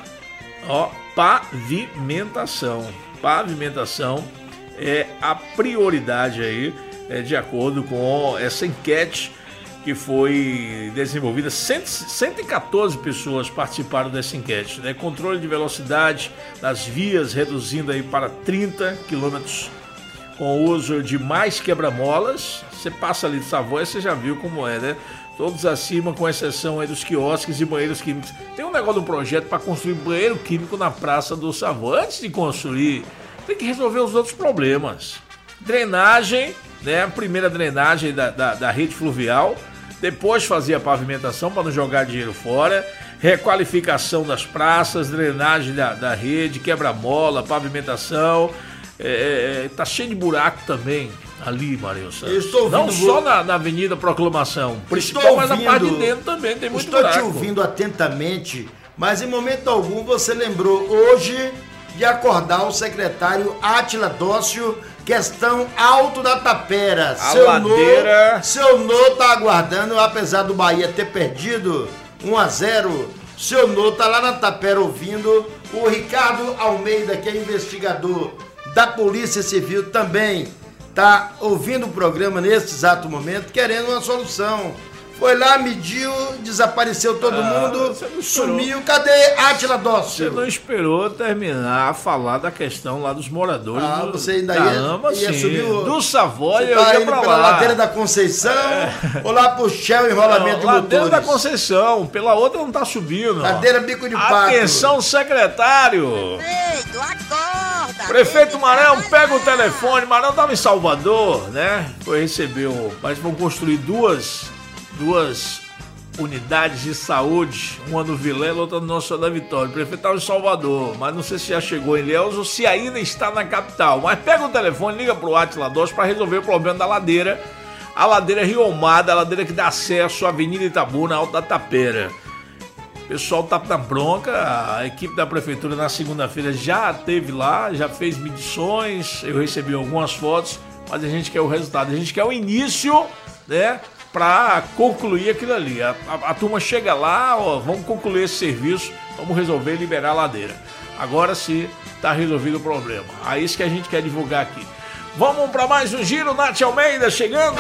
Pavimentação. Pavimentação é a prioridade aí, de acordo com essa enquete que foi desenvolvida. 114 pessoas participaram dessa enquete, Controle de velocidade das vias, reduzindo aí para 30 km, com o uso de mais quebra-molas. Você passa ali de Savoy, você já viu como é, Todos acima, com exceção aí dos quiosques e banheiros químicos. Tem um negócio do projeto para construir banheiro químico na Praça do Savoy. Antes de construir, tem que resolver os outros problemas. Drenagem, a primeira drenagem da rede fluvial, depois fazer a pavimentação para não jogar dinheiro fora, requalificação das praças, drenagem da rede, quebra-mola, pavimentação. Tá cheio de buraco também ali, Marinho Santos. Não só na Avenida Proclamação, principal, mas na parte de dentro também tem muito buraco. Estou te ouvindo atentamente, mas em momento algum você lembrou hoje de acordar o secretário Átila Dócio, questão Alto da Tapera. Seu Nô tá aguardando, apesar do Bahia ter perdido 1-0. Seu Nô tá lá na Tapera ouvindo. O Ricardo Almeida, que é investigador da Polícia Civil, também tá ouvindo o programa nesse exato momento, querendo uma solução. Foi lá, mediu, desapareceu todo mundo, sumiu. Cadê Átila Dócil? Você não esperou terminar a falar da questão lá dos moradores do você ainda ia subir do Savoy, eu ia pra lá. Pela Ladeira da Conceição ou lá pro Shell Enrolamento de Motores? Ladeira da Conceição, pela outra não tá subindo. Ladeira Bico de Pato. Atenção, secretário. Prefeito, acorda. Prefeito Marão, pega o telefone. Marão estava em Salvador, né? Recebeu, mas vão construir duas unidades de saúde, uma no Vilela, outra no Nossa Senhora da Vitória. O prefeito estava em Salvador, mas não sei se já chegou em Ilhéus ou se ainda está na capital. Mas pega o telefone, liga pro Átila Dócil para resolver o problema da ladeira. A ladeira Riomada, a ladeira que dá acesso à Avenida Itabuna, Alto da Tapera. O pessoal tá na bronca, a equipe da prefeitura na segunda-feira já esteve lá, já fez medições, eu recebi algumas fotos, mas a gente quer o resultado, a gente quer o início, né, para concluir aquilo ali. A turma chega lá, ó, vamos concluir esse serviço, vamos resolver liberar a ladeira. Agora sim, tá resolvido o problema. É isso que a gente quer divulgar aqui. Vamos para mais um giro, Nath Almeida chegando!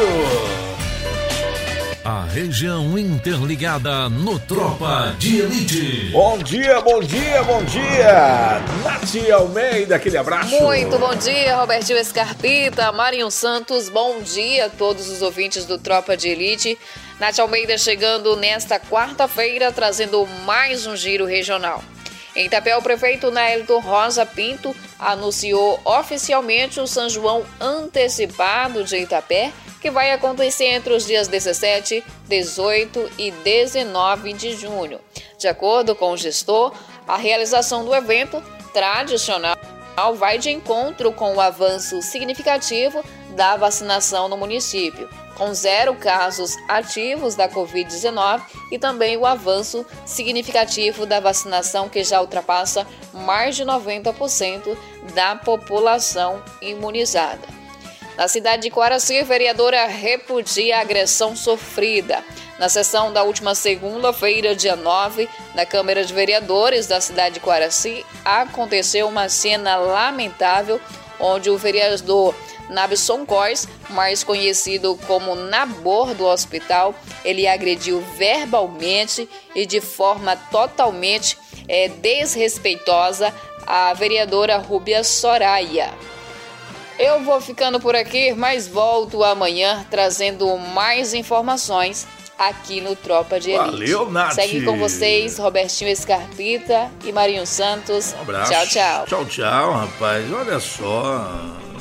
A região interligada no Tropa de Elite. Bom dia, bom dia, bom dia. Nath Almeida, aquele abraço. Muito bom dia, Robertinho Scarpita, Marinho Santos. Bom dia a todos os ouvintes do Tropa de Elite. Nath Almeida chegando nesta quarta-feira, trazendo mais um giro regional. Em Itapé, o prefeito Nélito Rosa Pinto anunciou oficialmente o São João antecipado de Itapé, que vai acontecer entre os dias 17, 18 e 19 de junho. De acordo com o gestor, a realização do evento tradicional vai de encontro com o avanço significativo da vacinação no município, com 0 casos ativos da Covid-19 e também o avanço significativo da vacinação, que já ultrapassa mais de 90% da população imunizada. Na cidade de Coaraci, a vereadora repudia a agressão sofrida. Na sessão da última segunda-feira, dia 9, na Câmara de Vereadores da cidade de Coaraci, aconteceu uma cena lamentável onde o vereador Nabson Góes, mais conhecido como Nabor do hospital, ele agrediu verbalmente e de forma totalmente desrespeitosa a vereadora Rúbia Soraya. Eu vou ficando por aqui, mas volto amanhã trazendo mais informações aqui no Tropa de Elite. Valeu, Nath. Segue com vocês, Robertinho Scarpita e Marinho Santos. Um abraço. Tchau, tchau. Tchau, tchau, rapaz. Olha só.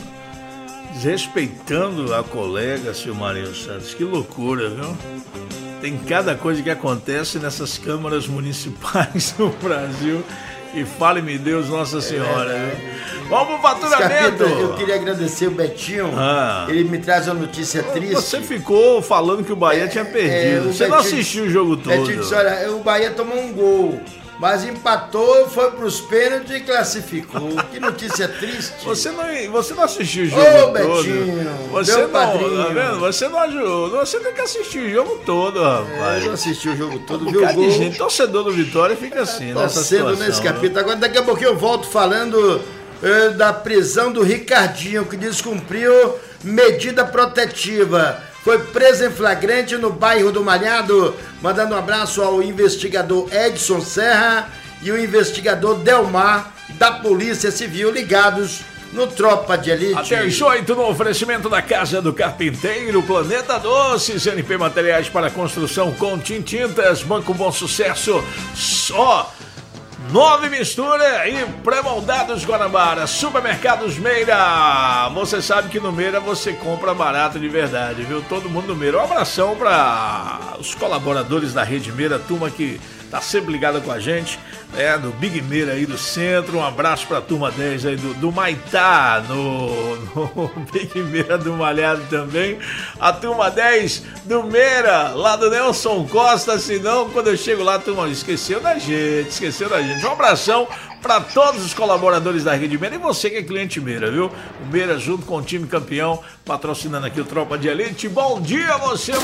Desrespeitando a colega, seu Marinho Santos. Que loucura, viu? Tem cada coisa que acontece nessas câmaras municipais do Brasil. E fale-me Deus, Nossa Senhora. Vamos pro faturamento. Eu queria agradecer o Betinho. Ele me traz uma notícia triste. Você ficou falando que o Bahia tinha perdido. Você Betinho, não assistiu o jogo todo. Betinho disse, olha, o Bahia tomou um gol, mas empatou, foi pros pênaltis e classificou. Que notícia triste. Você não assistiu o jogo todo. Betinho, você meu não, padrinho. Tá vendo? Você não ajudou. Você tem que assistir o jogo todo, rapaz. Eu não assisti o jogo todo, viu o gol. Gente, torcedor do Vitória fica assim, nessa situação. Nesse capítulo. Agora, daqui a pouquinho eu volto falando da prisão do Ricardinho, que descumpriu medida protetiva. Foi preso em flagrante no bairro do Malhado. Mandando um abraço ao investigador Edson Serra e o investigador Delmar, da Polícia Civil, ligados no Tropa de Elite. Até às 8 no oferecimento da Casa do Carpinteiro, Planeta Doces, NP Materiais para Construção com Tintintas, Banco Bom Sucesso, só 9 mistura e pré-moldados Guanabara, Supermercados Meira. Você sabe que no Meira você compra barato de verdade, viu? Todo mundo no Meira. Um abração para os colaboradores da Rede Meira, a turma que tá sempre ligada com a gente, do Big Meira aí do centro. Um abraço pra turma 10 aí do Maitá, no Big Meira do Malhado também. A turma 10 do Meira, lá do Nelson Costa, senão quando eu chego lá, a turma esqueceu da gente. Um abração para todos os colaboradores da Rede Meira e você que é cliente Meira, viu? O Meira junto com o time campeão, patrocinando aqui o Tropa de Elite. Bom dia você.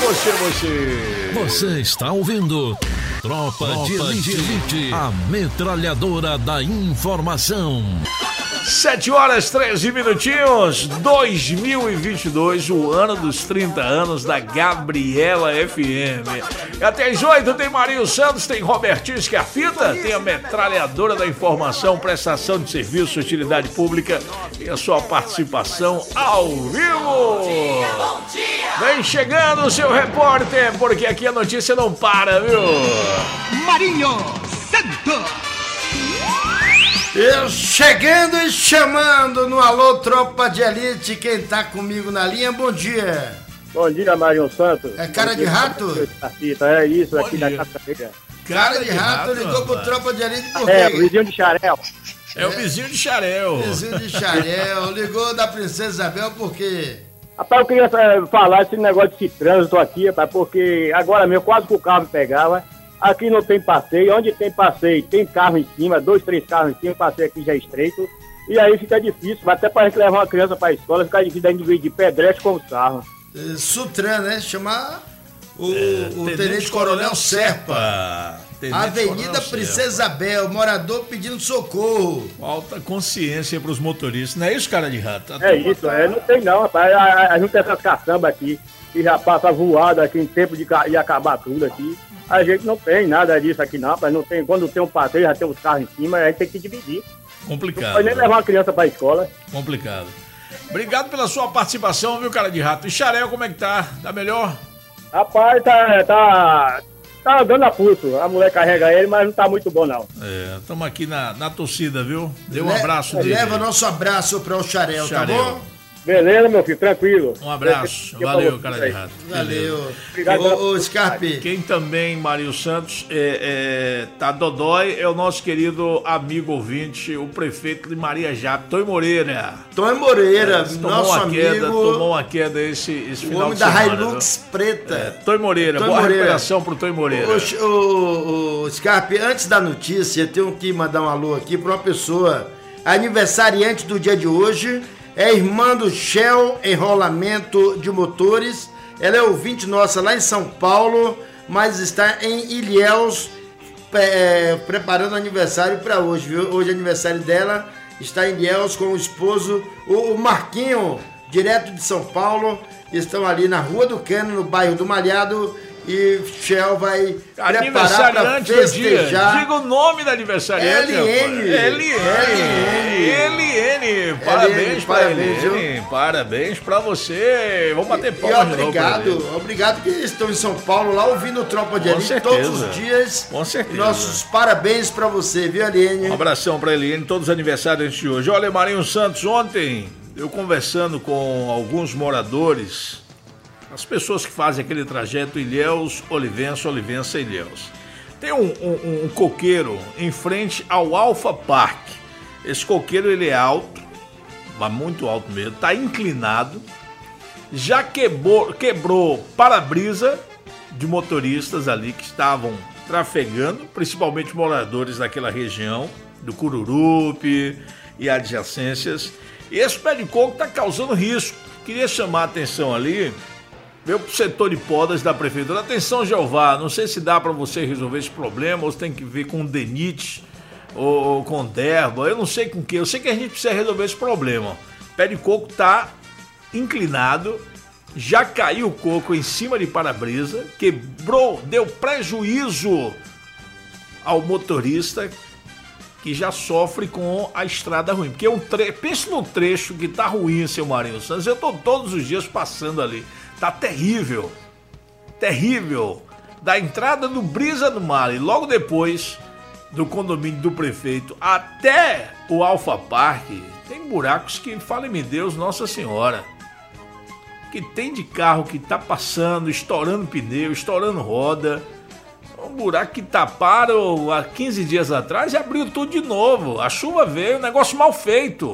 Você está ouvindo Tropa de Elite, a metralhadora da informação. 7 horas 13 minutinhos, 2022, o ano dos 30 anos da Gabriela FM. Até às 8 tem Marinho Santos, tem Robertinho Scarpita, tem a metralhadora da informação, prestação de serviço, utilidade pública e a sua participação ao vivo. Vem chegando o seu repórter, porque aqui a notícia não para, viu? Marinho Santos. Eu chegando e chamando no Alô Tropa de Elite, quem tá comigo na linha, bom dia. Bom dia, Marinho Santos. É cara de rato? É isso, aqui da Caçadeira. Cara de rato ligou pro Tropa de Elite por quê? É, o vizinho de Xarel. É o vizinho de Xarel. Vizinho de Xarel, ligou da Princesa Isabel por quê? Rapaz, eu queria falar esse negócio de trânsito aqui, rapaz, porque agora mesmo quase que o carro me pegava. Aqui não tem passeio, onde tem passeio tem carro em cima, 2, 3 carros em cima, o passeio aqui já é estreito. E aí fica difícil, até para a gente levar uma criança para a escola, fica difícil a gente dividir pedestre com o carro. Sutran, né? Chamar o Tenente Coronel Serpa. Avenida Princesa Isabel, morador pedindo socorro. Falta consciência para os motoristas, não é isso, cara de rato? É isso, não tem não, rapaz. A gente tem essas caçambas aqui, que já passa voado aqui em tempo de acabar tudo aqui. A gente não tem nada disso aqui não, mas não tem, quando tem um passeio, já tem os carros em cima, a gente tem que dividir. Complicado. Não pode nem levar uma criança pra escola. Complicado. Obrigado pela sua participação, viu, cara de rato? E Xarel, como é que tá? Tá melhor? Rapaz, tá dando a pulso. A mulher carrega ele, mas não tá muito bom não. Estamos aqui na torcida, viu? Dê um abraço dele. Leva nosso abraço para o Xarel, tá bom? Beleza, meu filho, tranquilo. Um abraço. Valeu, cara de rato. Valeu. Obrigado. Ô, Scarpe. Quem também, Marinho Santos, tá dodói, é o nosso querido amigo ouvinte, o prefeito de Maria Jape, Tonho Moreira. Tonho Moreira, nosso amigo. Tomou uma queda esse final de semana. O homem da Hilux preta. Tonho Moreira, boa recuperação pro Tonho Moreira. Ô, Scarpe, antes da notícia, eu tenho que mandar um alô aqui para uma pessoa aniversariante do dia de hoje. É irmã do Shell Enrolamento de Motores. Ela é ouvinte nossa lá em São Paulo, mas está em Ilhéus, preparando aniversário para hoje, viu? Hoje é aniversário dela, está em Ilhéus com o esposo, o Marquinho, direto de São Paulo. Estão ali na Rua do Cano, no bairro do Malhado. E Shell vai preparar para festejar. Diga o nome da aniversariante. LN. Parabéns para Eliene. Parabéns para você. Vamos bater palmas de novo. Obrigado que estão em São Paulo lá ouvindo Tropa de Elite todos os dias. Com certeza. Nossos parabéns para você, viu, Eliene? Um abração para Eliene, todos os aniversários de hoje. Olha, Marinho Santos, ontem eu conversando com alguns moradores, as pessoas que fazem aquele trajeto Ilhéus, Olivença, Ilhéus. Tem um coqueiro em frente ao Alpha Park. Esse coqueiro, ele é alto, mas muito alto mesmo, está inclinado, já quebrou para-brisa de motoristas ali que estavam trafegando, principalmente moradores daquela região, do Cururupi e adjacências. E esse pé de coco está causando risco. Queria chamar a atenção ali, veio pro setor de podas da prefeitura. Atenção, Jeová, não sei se dá para você resolver esse problema ou se tem que ver com DENIT ou com derba, eu não sei com o que. Eu sei que a gente precisa resolver esse problema. O pé de coco tá inclinado, já caiu o coco em cima de para-brisa, quebrou, deu prejuízo ao motorista que já sofre com a estrada ruim. Porque pense no trecho que tá ruim, seu Marinho Santos. Eu tô todos os dias passando ali. Tá terrível. Terrível. Da entrada do Brisa do Mar e logo depois do condomínio do prefeito até o Alpha Park, tem buracos que, fale-me Deus, Nossa Senhora. Que tem de carro que tá passando, estourando pneu, estourando roda. Um buraco que taparam há 15 dias atrás e abriu tudo de novo. A chuva veio, um negócio mal feito.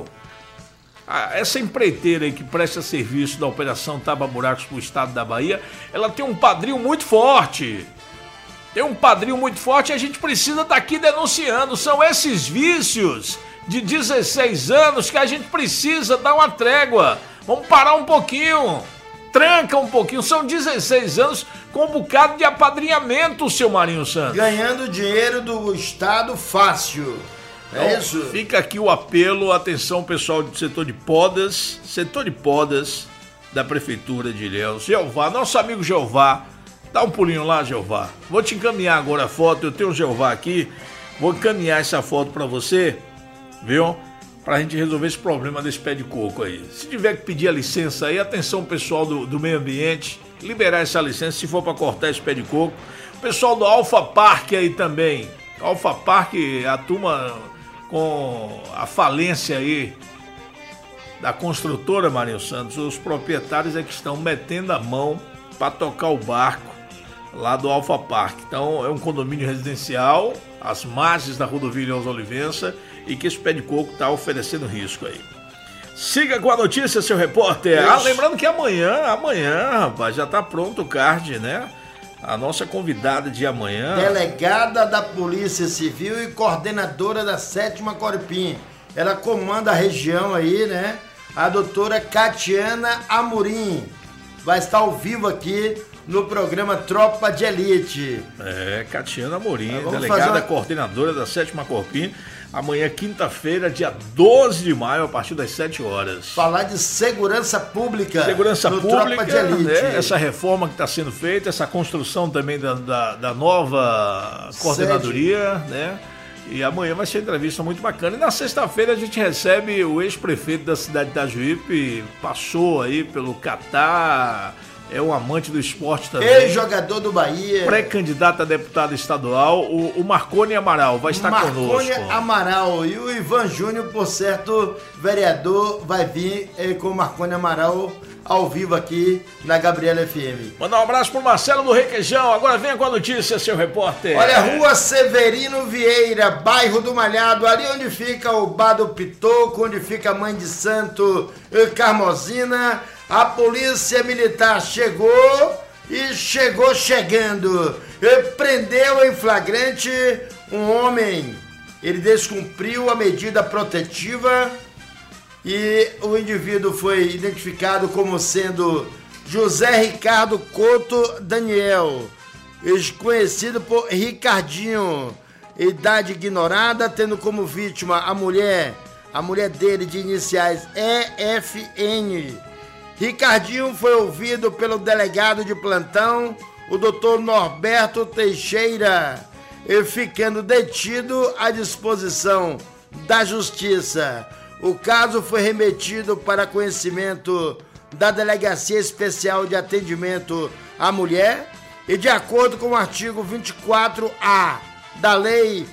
Essa empreiteira aí que presta serviço da Operação Tapa Buracos para o estado da Bahia, ela tem um padrinho muito forte. Tem um padrinho muito forte e a gente precisa estar aqui denunciando. São esses vícios de 16 anos que a gente precisa dar uma trégua. Vamos parar um pouquinho. Tranca um pouquinho. São 16 anos com um bocado de apadrinhamento, seu Marinho Santos. Ganhando dinheiro do Estado fácil. É isso. Fica aqui o apelo, atenção pessoal do setor de podas da Prefeitura de Ilhéus. Jeová, nosso amigo Jeová, dá um pulinho lá, Jeová. Vou te encaminhar agora a foto, eu tenho o Jeová aqui, vou encaminhar essa foto pra você, viu? Pra gente resolver esse problema desse pé de coco aí. Se tiver que pedir a licença aí, atenção pessoal do meio ambiente, liberar essa licença se for pra cortar esse pé de coco. O pessoal do Alfa Park aí também. Alfa Park, a turma com a falência aí da construtora Marinho Santos, os proprietários é que estão metendo a mão para tocar o barco lá do Alfa Park. Então é um condomínio residencial às margens da rodovia Ilhéus Olivença e que esse pé de coco está oferecendo risco aí. Siga com a notícia, seu repórter. Lembrando que amanhã, rapaz, já está pronto o card, né? A nossa convidada de amanhã... Delegada da Polícia Civil e coordenadora da 7ª Corpim. Ela comanda a região aí, né? A doutora Catiana Amorim. Vai estar ao vivo aqui no programa Tropa de Elite. Catiana Amorim, delegada coordenadora da 7ª Corpim. Amanhã, quinta-feira, dia 12 de maio, a partir das 7 horas. Falar de segurança pública. Segurança pública, Tropa de Elite. Né? Essa reforma que está sendo feita, essa construção também da nova coordenadoria, né? E amanhã vai ser uma entrevista muito bacana. E na sexta-feira a gente recebe o ex-prefeito da cidade de Itajuípe, passou aí pelo Catar, é um amante do esporte também. Ex-jogador do Bahia. Pré-candidato a deputado estadual, o Marconi Amaral vai estar conosco. Marconi Amaral e o Ivan Júnior, por certo, vereador, vai vir com o Marconi Amaral ao vivo aqui na Gabriela FM. Mandar um abraço pro Marcelo do Requeijão. Agora venha com a notícia, seu repórter. Olha, Rua Severino Vieira, bairro do Malhado, ali onde fica o Bar do Pitoco, onde fica a Mãe de Santo Carmosina. A polícia militar chegou chegando. Prendeu em flagrante um homem. Ele descumpriu a medida protetiva e o indivíduo foi identificado como sendo José Ricardo Couto Daniel, conhecido por Ricardinho, idade ignorada, tendo como vítima a mulher dele de iniciais EFN. Ricardinho foi ouvido pelo delegado de plantão, o doutor Norberto Teixeira, ficando detido à disposição da Justiça. O caso foi remetido para conhecimento da Delegacia Especial de Atendimento à Mulher e, de acordo com o artigo 24A da Lei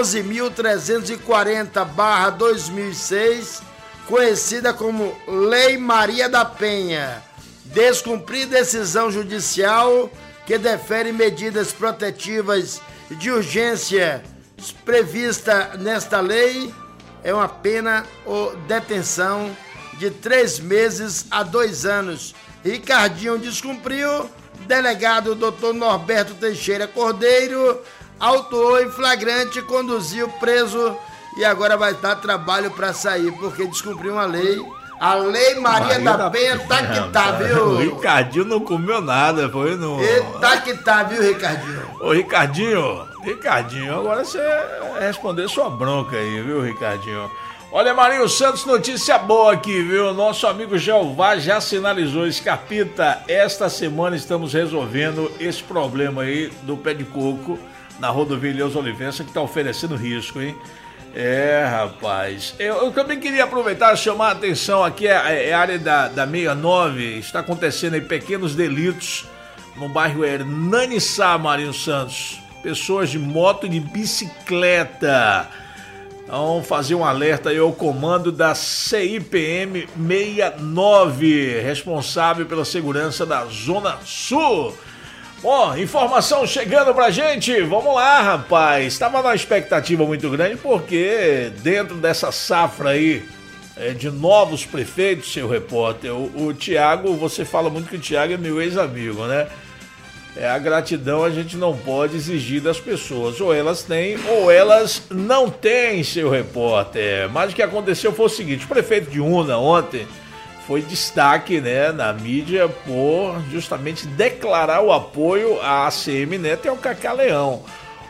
11.340/2006, conhecida como Lei Maria da Penha, descumprir decisão judicial que defere medidas protetivas de urgência prevista nesta lei, é uma pena ou detenção de 3 meses a 2 anos. Ricardinho descumpriu, delegado Dr. Norberto Teixeira Cordeiro autuou em flagrante, conduziu preso e agora vai dar trabalho para sair, porque descumpriu uma lei. A Lei Maria da Penha tá que tá, viu? O Ricardinho não comeu nada, foi no... Tá que tá, viu, Ricardinho? Ô, Ricardinho, agora você responder sua bronca aí, viu, Ricardinho? Olha, Marinho Santos, notícia boa aqui, viu? Nosso amigo Jeová já sinalizou, Scarpita, esta semana estamos resolvendo esse problema aí do pé de coco na rodovia Ilhéus Olivença, que tá oferecendo risco, hein? Rapaz, eu também queria aproveitar e chamar a atenção aqui, a área da 69, está acontecendo aí pequenos delitos no bairro Hernanissá, Marinho Santos, pessoas de moto e de bicicleta. Então, fazer um alerta aí ao comando da CIPM 69, responsável pela segurança da Zona Sul. Bom, informação chegando pra gente, vamos lá, rapaz. Estava numa expectativa muito grande, porque dentro dessa safra aí de novos prefeitos, seu repórter, o Tiago, você fala muito que o Tiago é meu ex-amigo, né? A gratidão a gente não pode exigir das pessoas, ou elas têm ou elas não têm, seu repórter. Mas o que aconteceu foi o seguinte, o prefeito de Una ontem foi destaque, né, na mídia por justamente declarar o apoio à ACM Neto e ao Cacá Leão.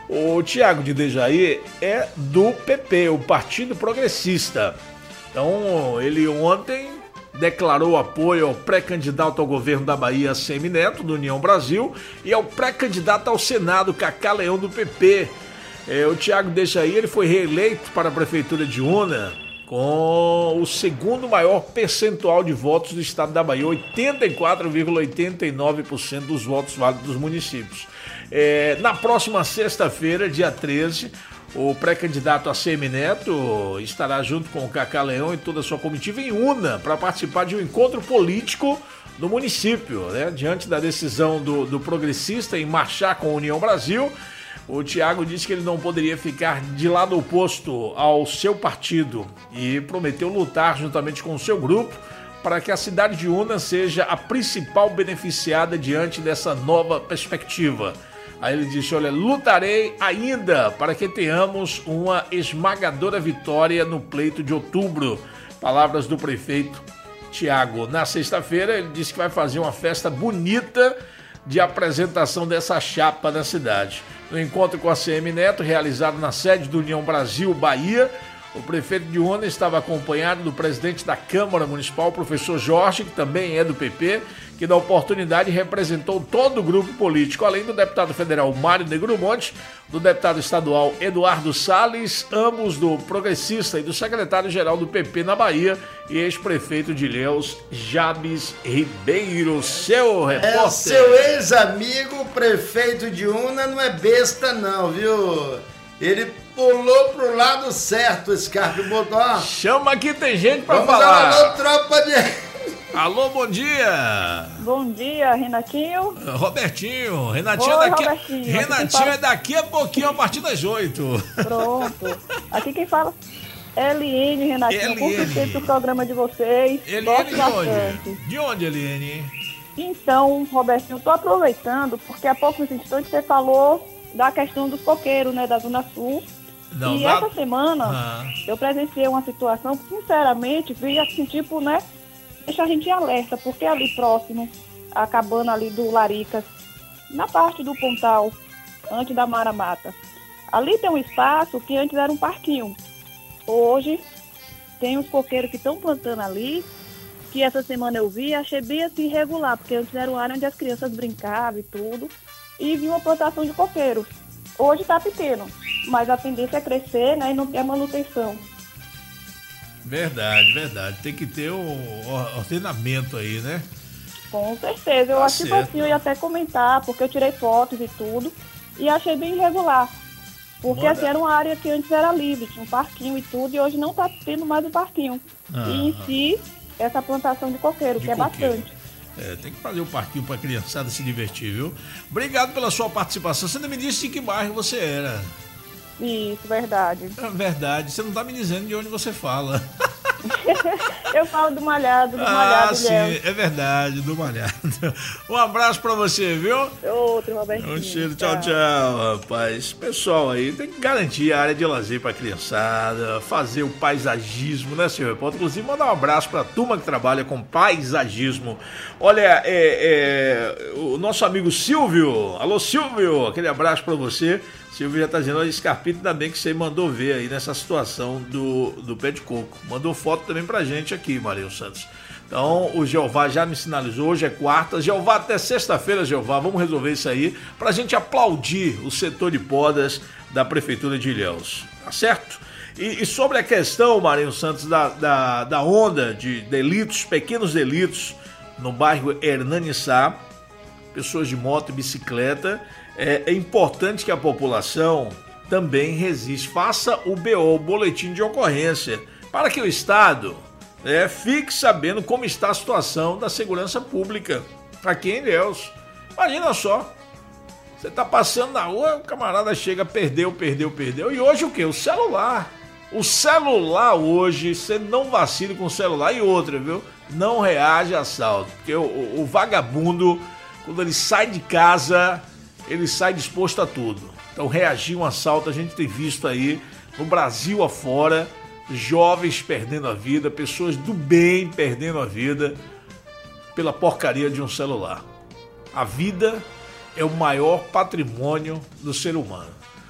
O Tiago de Dejaí é do PP, o Partido Progressista. Então, ele ontem declarou apoio ao pré-candidato ao governo da Bahia, ACM Neto, do União Brasil, e ao pré-candidato ao Senado, Cacá Leão, do PP. O Tiago Dejaí, ele foi reeleito para a Prefeitura de Una com o segundo maior percentual de votos do estado da Bahia, 84,89% dos votos válidos dos municípios. Na próxima sexta-feira, dia 13, o pré-candidato ACM Neto estará junto com o Cacá Leão e toda a sua comitiva em Una para participar de um encontro político no município, né? Diante da decisão do progressista em marchar com a União Brasil, o Tiago disse que ele não poderia ficar de lado oposto ao seu partido e prometeu lutar juntamente com o seu grupo para que a cidade de Una seja a principal beneficiada diante dessa nova perspectiva. Aí ele disse, olha, lutarei ainda para que tenhamos uma esmagadora vitória no pleito de outubro. Palavras do prefeito Tiago. Na sexta-feira ele disse que vai fazer uma festa bonita de apresentação dessa chapa na cidade. No encontro com a ACM Neto, realizado na sede do União Brasil, Bahia, o prefeito de Una estava acompanhado do presidente da Câmara Municipal, o professor Jorge, que também é do PP, que na oportunidade representou todo o grupo político, além do deputado federal Mário Negromonte, do deputado estadual Eduardo Salles, ambos do progressista, e do secretário-geral do PP na Bahia e ex-prefeito de Ilhéus, Jabes Ribeiro. Seu repórter. Seu ex-amigo, prefeito de Una, não é besta não, viu? Ele pulou pro lado certo, Scarpa, botou. Chama que tem gente pra falar. Alô, tropa de... Alô, bom dia. Bom dia, Renatinho. Robertinho. Renatinho, Oi, daqui... Robertinho. Renatinho é daqui a pouquinho, a partir das 8. Pronto. Aqui quem fala Eliene, Renatinho. Curti o programa de vocês. Eliene de onde? De onde, Eliene? Então, Robertinho, eu tô aproveitando, porque há poucos instantes você falou da questão dos coqueiros, né, da Zona Sul. Não, e essa semana eu presenciei uma situação que, sinceramente, veio assim, tipo, né, deixa a gente em alerta, porque ali próximo, a cabana ali do Laricas, na parte do Pontal, antes da Mara Mata, ali tem um espaço que antes era um parquinho. Hoje, tem os coqueiros que estão plantando ali, que essa semana eu vi e achei bem assim irregular, porque antes era uma área onde as crianças brincavam e tudo, e vi uma plantação de coqueiros. Hoje está pequeno, mas a tendência é crescer, né, e não ter manutenção. Verdade, verdade. Tem que ter o ordenamento aí, né? Com certeza. Eu acho que assim, eu ia até comentar, porque eu tirei fotos e tudo, e achei bem irregular. Porque assim, era uma área que antes era livre, tinha um parquinho e tudo, e hoje não está tendo mais um parquinho. E em si, essa plantação de coqueiro, que é bastante. Tem que fazer um parquinho pra criançada se divertir, viu? Obrigado pela sua participação. Você não me disse de que bairro você era. Isso, verdade. É verdade. Você não tá me dizendo de onde você fala. Eu falo do Malhado, sim, é verdade, do Malhado. Um abraço pra você, viu? Outro, Robertinho. Um cheiro, tchau, rapaz. Pessoal aí, tem que garantir a área de lazer pra criançada, fazer o paisagismo, né, senhor repórter? Inclusive, mandar um abraço pra turma que trabalha com paisagismo. Olha, o nosso amigo Silvio, alô Silvio, aquele abraço pra você. Silvio já tá dizendo, olha, Scarpita, ainda bem que você mandou ver aí nessa situação do pé de coco. Mandou foto também pra gente aqui, Marinho Santos. Então, o Jeová já me sinalizou, hoje é quarta. Jeová, até sexta-feira, Jeová, vamos resolver isso aí pra gente aplaudir o setor de podas da Prefeitura de Ilhéus, tá certo? E sobre a questão, Marinho Santos, da onda de delitos, pequenos delitos no bairro Hernanissá, pessoas de moto e bicicleta, é importante que a população também resista, faça o BO, o boletim de ocorrência, para que o Estado fique sabendo como está a situação da segurança pública aqui em Ilhéus. Imagina só, você está passando na rua, o camarada chega, perdeu, e hoje o quê? O celular. O celular hoje, você não vacila com o celular. E outra, viu? Não reage a assalto, porque o vagabundo, quando ele sai de casa, ele sai disposto a tudo. Então, reagir a um assalto, a gente tem visto aí no Brasil afora, jovens perdendo a vida, pessoas do bem perdendo a vida pela porcaria de um celular. A vida é o maior patrimônio do ser humano.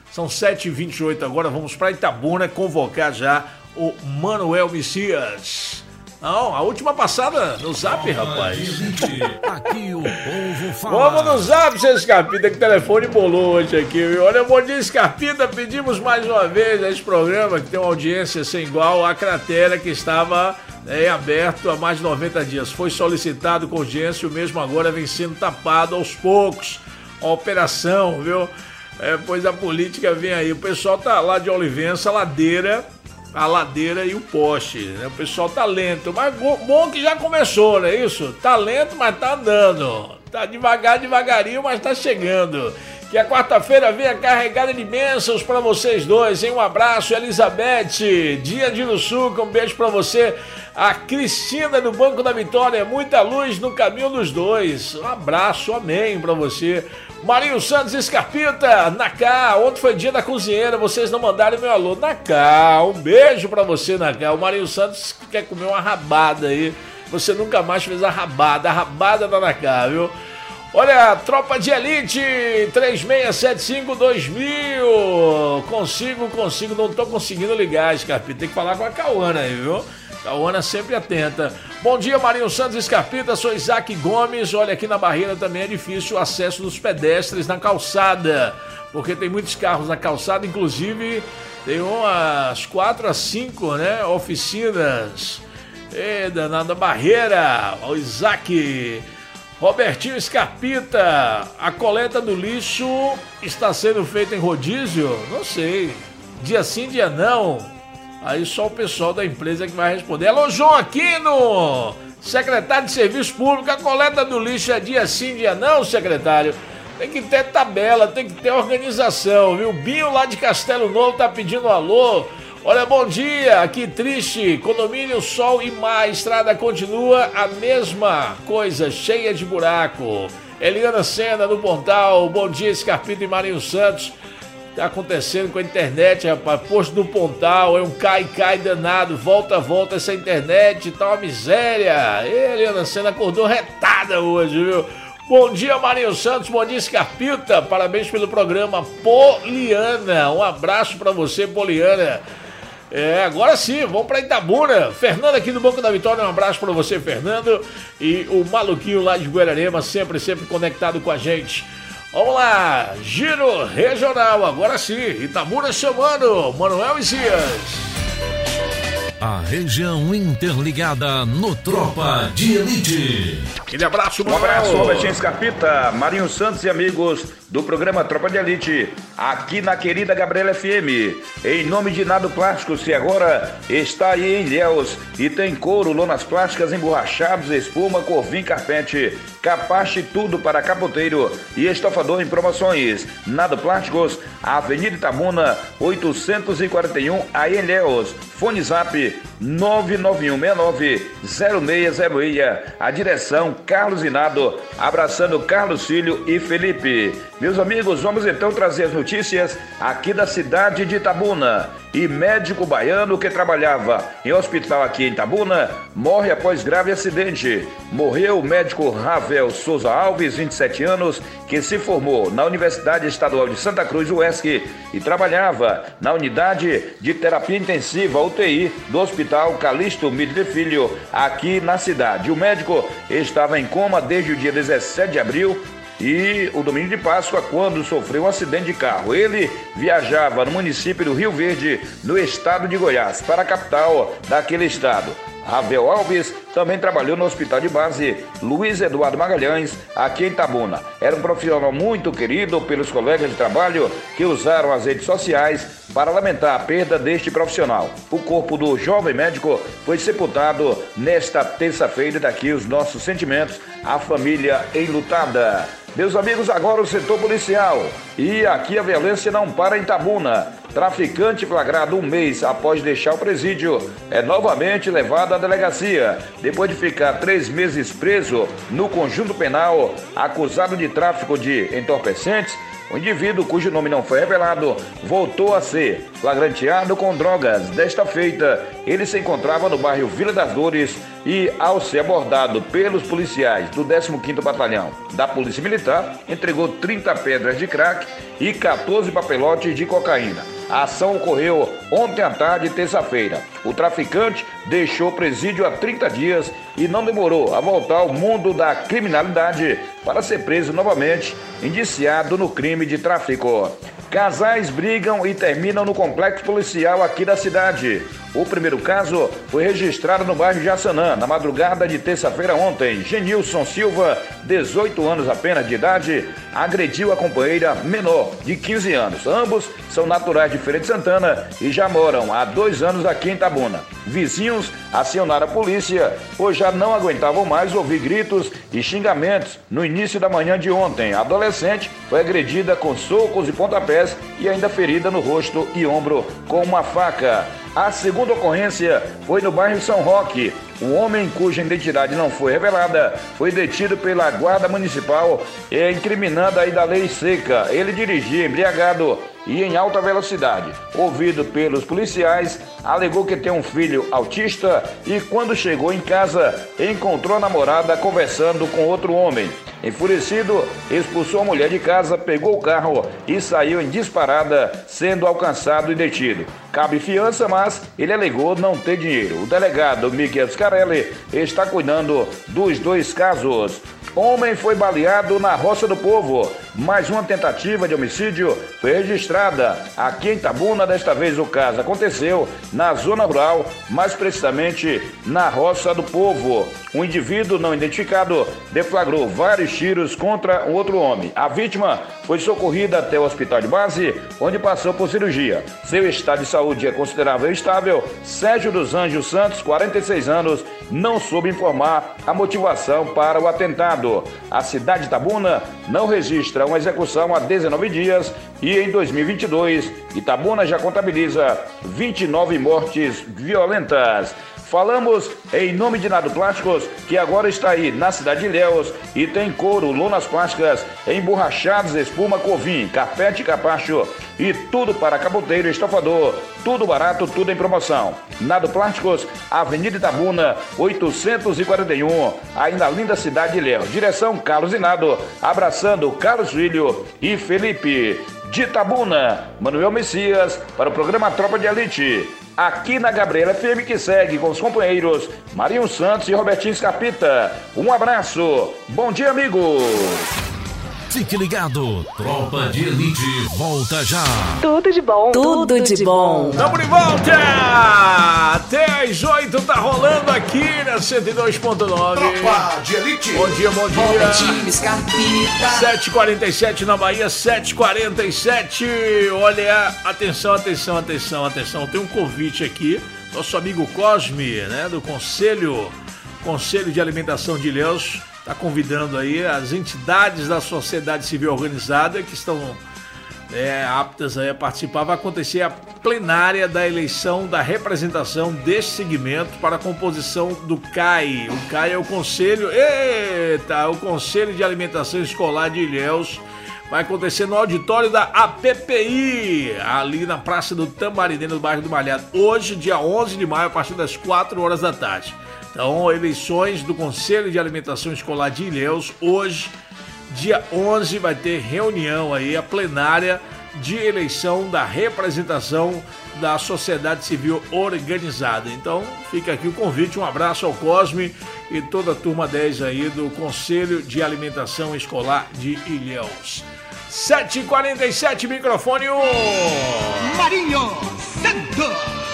São 7h28 agora, vamos para Itabuna convocar já o Manuel Messias. Não, a última passada no Zap, rapaz. Aqui o povo fala. Vamos no Zap, seu Escarpita, que o telefone bolou hoje aqui, viu? Olha, bom dia, Escarpita. Pedimos mais uma vez a esse programa, que tem uma audiência sem igual, a cratera que estava em aberto há mais de 90 dias. Foi solicitado com urgência, o mesmo agora vem sendo tapado aos poucos. A operação, viu? Pois a política vem aí. O pessoal tá lá de Olivença, a ladeira e o poste, né? O pessoal tá lento, mas bom que já começou, não é isso? Tá lento, mas tá andando. Tá devagarinho, mas tá chegando. Que a quarta-feira venha carregada de bênçãos pra vocês dois, hein? Um abraço, Elizabeth, Dia de Luçuca, um beijo pra você. A Cristina do Banco da Vitória, muita luz no caminho dos dois. Um abraço, amém pra você. Marinho Santos Escarpita, Nacá, ontem foi dia da cozinheira, vocês não mandaram meu alô. Nacá, um beijo pra você, Nacá. O Marinho Santos quer comer uma rabada aí. Você nunca mais fez a rabada da Nacá, viu? Olha, Tropa de Elite, 3675-2000. Consigo, não tô conseguindo ligar, Escarpita. Tem que falar com a Cauana aí, viu? Cauana sempre atenta. Bom dia, Marinho Santos Escarpita, sou Isaac Gomes. Olha, aqui na Barreira também é difícil o acesso dos pedestres na calçada, porque tem muitos carros na calçada, inclusive tem umas 4 a 5, né, oficinas na Barreira. O Isaac. Robertinho Escarpita, a coleta do lixo está sendo feita em rodízio? Não sei. Dia sim, dia não. Aí só o pessoal da empresa que vai responder. Alô, João Aquino, secretário de Serviço Público, a coleta do lixo é dia sim, dia não, secretário? Tem que ter tabela, tem que ter organização, viu? Binho lá de Castelo Novo tá pedindo alô. Olha, bom dia, aqui triste, condomínio Sol e Mar, estrada continua a mesma coisa, cheia de buraco. Eliana Sena do Pontal, bom dia, Escarpita e Marinho Santos. Tá acontecendo com a internet, rapaz, posto do Pontal, é um cai danado, volta essa internet, tá uma miséria. Eliana Sena acordou retada hoje, viu? Bom dia, Marinho Santos, bom dia, Escarpita, parabéns pelo programa. Poliana, um abraço pra você, Poliana. Agora sim, vamos pra Itabuna. Fernando aqui do Banco da Vitória, um abraço pra você, Fernando. E o Maluquinho lá de Guararema, sempre conectado com a gente. Vamos lá, Giro Regional, agora sim, Itabuna chamando, Manuel Messias. A região interligada no Tropa de Elite. Aquele abraço, Manuel. Um abraço, Robertinho Escarpita, Marinho Santos e amigos do programa Tropa de Elite, aqui na querida Gabriela FM. Em nome de Nado Plásticos, que agora está aí em Ilhéus e tem couro, lonas plásticas, emborrachados, espuma, corvim, carpete, capache, tudo para capoteiro e estofador em promoções. Nado Plásticos, Avenida Itabuna, 841, aí em Ilhéus. Fone Zap 991690606. A direção Carlos Inado, abraçando Carlos Filho e Felipe. Meus amigos, vamos então trazer as notícias aqui da cidade de Itabuna. E médico baiano que trabalhava em hospital aqui em Itabuna morre após grave acidente. Morreu o médico Ravel Souza Alves, 27 anos, que se formou na Universidade Estadual de Santa Cruz, UESC, e trabalhava na unidade de terapia intensiva, UTI, do Hospital Calixto Midler Filho, aqui na cidade. O médico estava em coma desde o dia 17 de abril e o domingo de Páscoa, quando sofreu um acidente de carro. Ele viajava no município do Rio Verde, no estado de Goiás, para a capital daquele estado. Ravel Alves também trabalhou no hospital de base Luiz Eduardo Magalhães, aqui em Itabuna. Era um profissional muito querido pelos colegas de trabalho que usaram as redes sociais para lamentar a perda deste profissional. O corpo do jovem médico foi sepultado nesta terça-feira e daqui os nossos sentimentos à família enlutada. Meus amigos, agora o setor policial. E aqui a violência não para em Itabuna. Traficante flagrado um mês após deixar o presídio é novamente levado à delegacia. Depois de ficar 3 meses preso no conjunto penal, acusado de tráfico de entorpecentes, O indivíduo, cujo nome não foi revelado, voltou a ser flagranteado com drogas. Desta feita, ele se encontrava no bairro Vila das Dores e, ao ser abordado pelos policiais do 15º Batalhão da Polícia Militar, entregou 30 pedras de crack e 14 papelotes de cocaína. A ação ocorreu ontem à tarde, terça-feira. O traficante deixou o presídio há 30 dias e não demorou a voltar ao mundo da criminalidade para ser preso novamente, indiciado no crime de tráfico. Casais brigam e terminam no complexo policial aqui da cidade. O primeiro caso foi registrado no bairro Jaçanã, na madrugada de terça-feira ontem. Genilson Silva, 18 anos apenas de idade, agrediu a companheira menor, de 15 anos. Ambos são naturais de Feira de Santana e já moram há 2 anos aqui em Itabuna. Vizinhos acionaram a polícia, pois já não aguentavam mais ouvir gritos e xingamentos no início da manhã de ontem. A adolescente foi agredida com socos e pontapés e ainda ferida no rosto e ombro com uma faca. A segunda ocorrência foi no bairro São Roque. Um homem cuja identidade não foi revelada foi detido pela Guarda Municipal e incriminado aí da lei seca. Ele dirigia embriagado e em alta velocidade. Ouvido pelos policiais, alegou que tem um filho autista e quando chegou em casa, encontrou a namorada conversando com outro homem. Enfurecido, expulsou a mulher de casa, pegou o carro e saiu em disparada, sendo alcançado e detido. Cabe fiança, mas ele alegou não ter dinheiro. O delegado Miguel Scarelli está cuidando dos 2 casos. Homem foi baleado na Roça do Povo. Mais uma tentativa de homicídio foi registrada aqui em Itabuna. Desta vez o caso aconteceu na zona rural, mais precisamente na Roça do Povo. Um indivíduo não identificado deflagrou vários tiros contra um outro homem. A vítima foi socorrida até o hospital de base, onde passou por cirurgia. Seu estado de saúde é considerável estável. Sérgio dos Anjos Santos, 46 anos, não soube informar a motivação para o atentado. A cidade de Itabuna não registra uma execução há 19 dias e em 2022, Itabuna já contabiliza 29 mortes violentas. Falamos em nome de Nado Plásticos, que agora está aí na cidade de Ilhéus e tem couro, lonas plásticas, emborrachados, espuma, covim, carpete, capacho e tudo para caboteiro e estofador. Tudo barato, tudo em promoção. Nado Plásticos, Avenida Itabuna, 841, aí na linda cidade de Ilhéus. Direção Carlos Inado, abraçando Carlos Filho e Felipe. De Itabuna, Manuel Messias, para o programa Tropa de Elite. Aqui na Gabriela FM, que segue com os companheiros Marinho Santos e Robertinho Scarpita. Um abraço. Bom dia, amigos. Fique ligado. Tropa de Elite volta já. Tudo de bom. Tudo de bom. Tamo de volta. Até às 8 tá rolando aqui na 102.9. Tropa de Elite. Bom dia, bom dia. Robertinho Scarpita. 7h47 na Bahia, 7h47. Olha, atenção. Tem um convite aqui. Nosso amigo Cosme, né, do Conselho de Alimentação de Ilhéus, está convidando aí as entidades da sociedade civil organizada que estão aptas aí a participar. Vai acontecer a plenária da eleição da representação deste segmento para a composição do CAI. O CAI é o Conselho de Alimentação Escolar de Ilhéus. Vai acontecer no auditório da APPI, ali na Praça do Tamarineiro, no bairro do Malhado, hoje, dia 11 de maio, a partir das 4 horas da tarde. Então, eleições do Conselho de Alimentação Escolar de Ilhéus, hoje, dia 11, vai ter reunião aí, a plenária de eleição da representação da sociedade civil organizada. Então, fica aqui o convite, um abraço ao Cosme e toda a turma 10 aí do Conselho de Alimentação Escolar de Ilhéus. 7h47, microfone 1. Marinho Santos.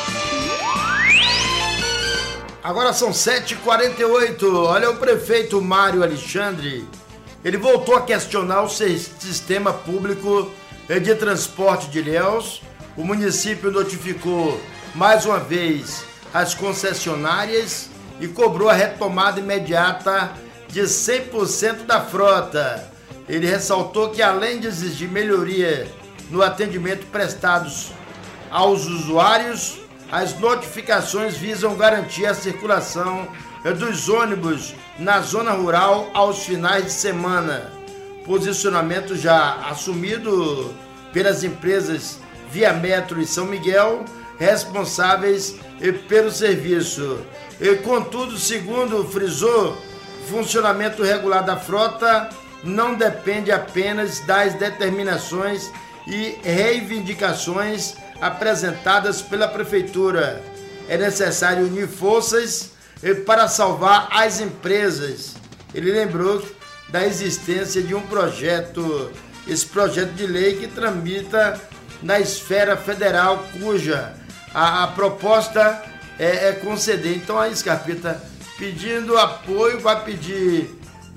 Agora são 7h48. Olha, o prefeito Mário Alexandre, ele voltou a questionar o sistema público de transporte de Ilhéus. O município notificou mais uma vez as concessionárias e cobrou a retomada imediata de 100% da frota. Ele ressaltou que, além de exigir melhoria no atendimento prestados aos usuários, as notificações visam garantir a circulação dos ônibus na zona rural aos finais de semana. posicionamento já assumido pelas empresas Via Metro e São Miguel, responsáveis pelo serviço. Contudo, segundo frisou, o funcionamento regular da frota não depende apenas das determinações e reivindicações apresentadas pela Prefeitura. É necessário unir forças para salvar as empresas. Ele lembrou da existência de um projeto, esse projeto de lei que tramita na esfera federal, cuja a proposta é conceder. Então aí, Scarpita, pedindo apoio, vai pedir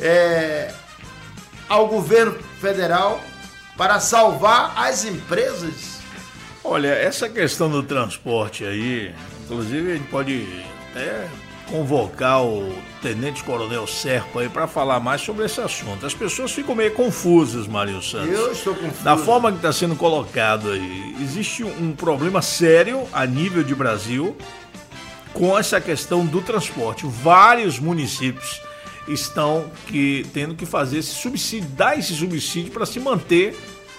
ao governo federal para salvar as empresas. Olha, essa questão do transporte aí, inclusive a gente pode até convocar o Tenente Coronel Serpa aí para falar mais sobre esse assunto. As pessoas ficam meio confusas, Marinho Santos. Eu estou confuso. Da forma que está sendo colocado aí, existe um problema sério a nível de Brasil com essa questão do transporte. Vários municípios estão tendo que fazer esse subsídio, dar esse subsídio para se manter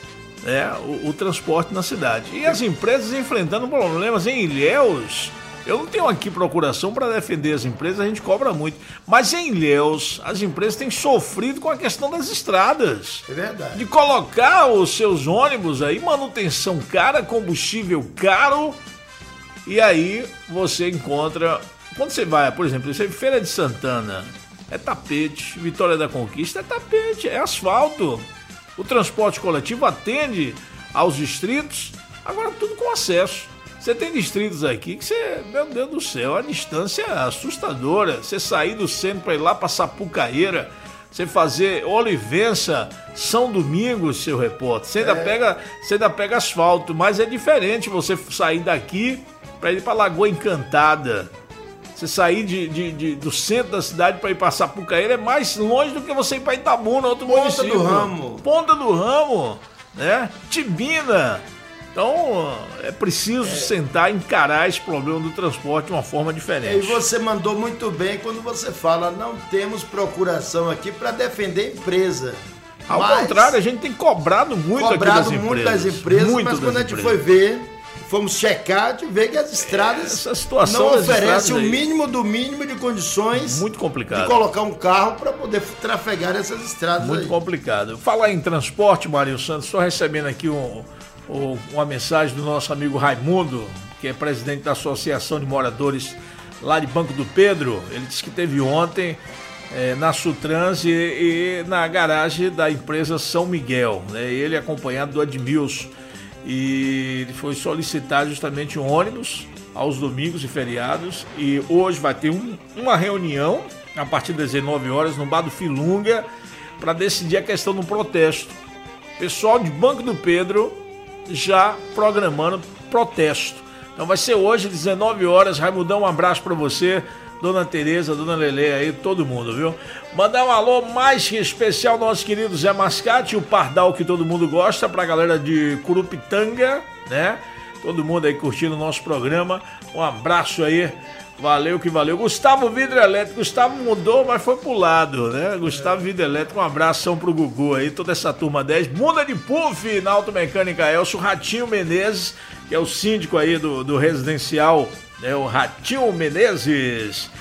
o transporte na cidade. E as empresas enfrentando problemas em Ilhéus. Eu não tenho aqui procuração para defender as empresas, a gente cobra muito. Mas em Ilhéus, as empresas têm sofrido com a questão das estradas. É verdade. De colocar os seus ônibus aí, manutenção cara, combustível caro. E aí você encontra... Quando você vai, por exemplo, você Feira de Santana, é tapete. Vitória da Conquista é tapete, é asfalto. O transporte coletivo atende aos distritos, agora tudo com acesso. Você tem distritos aqui que você, meu Deus do céu, a distância é assustadora. Você sair do centro para ir lá para Sapucaíra, você fazer Olivença, São Domingos, seu repórter. Você ainda pega asfalto, mas é diferente você sair daqui para ir para Lagoa Encantada. Você sair do centro da cidade para ir para Sapucaíra é mais longe do que você ir para Itabuna, outro município. Ponta do Ramo, né? Tibina. Então, é preciso sentar e encarar esse problema do transporte de uma forma diferente. E você mandou muito bem quando você fala, não temos procuração aqui para defender a empresa. Ao contrário, a gente tem cobrado muito aqui das empresas. Mas quando a gente foi ver, fomos checar, de ver que as estradas não oferecem o mínimo do mínimo de condições muito complicado de colocar um carro para poder trafegar essas estradas. Muito complicado. Falar em transporte, Marinho Santos, estou recebendo aqui uma mensagem do nosso amigo Raimundo, que é presidente da Associação de Moradores lá de Banco do Pedro. Ele disse que teve ontem na Sutrans e na garagem da empresa São Miguel, né? Ele acompanhado do Admilson, e ele foi solicitar justamente um ônibus aos domingos e feriados, e hoje vai ter uma reunião a partir das 19 horas no Bar do Filunga para decidir a questão do protesto. Pessoal de Banco do Pedro já programando protesto. Então vai ser hoje, 19 horas. Raimundão, um abraço para você, Dona Tereza, Dona Lelê aí, todo mundo, viu? Mandar um alô mais que especial ao nosso querido Zé Mascate, o Pardal que todo mundo gosta, pra galera de Curupitanga, né? Todo mundo aí curtindo o nosso programa. Um abraço aí. Valeu que valeu. Gustavo Vidro Elétrico. Gustavo mudou, mas foi pro lado, né? Gustavo Vidro Elétrico, um abração pro Gugu aí, toda essa turma 10. Bunda de Puff na Automecânica Elcio. Ratinho Menezes, que é o síndico aí do residencial, né? O Ratinho Menezes.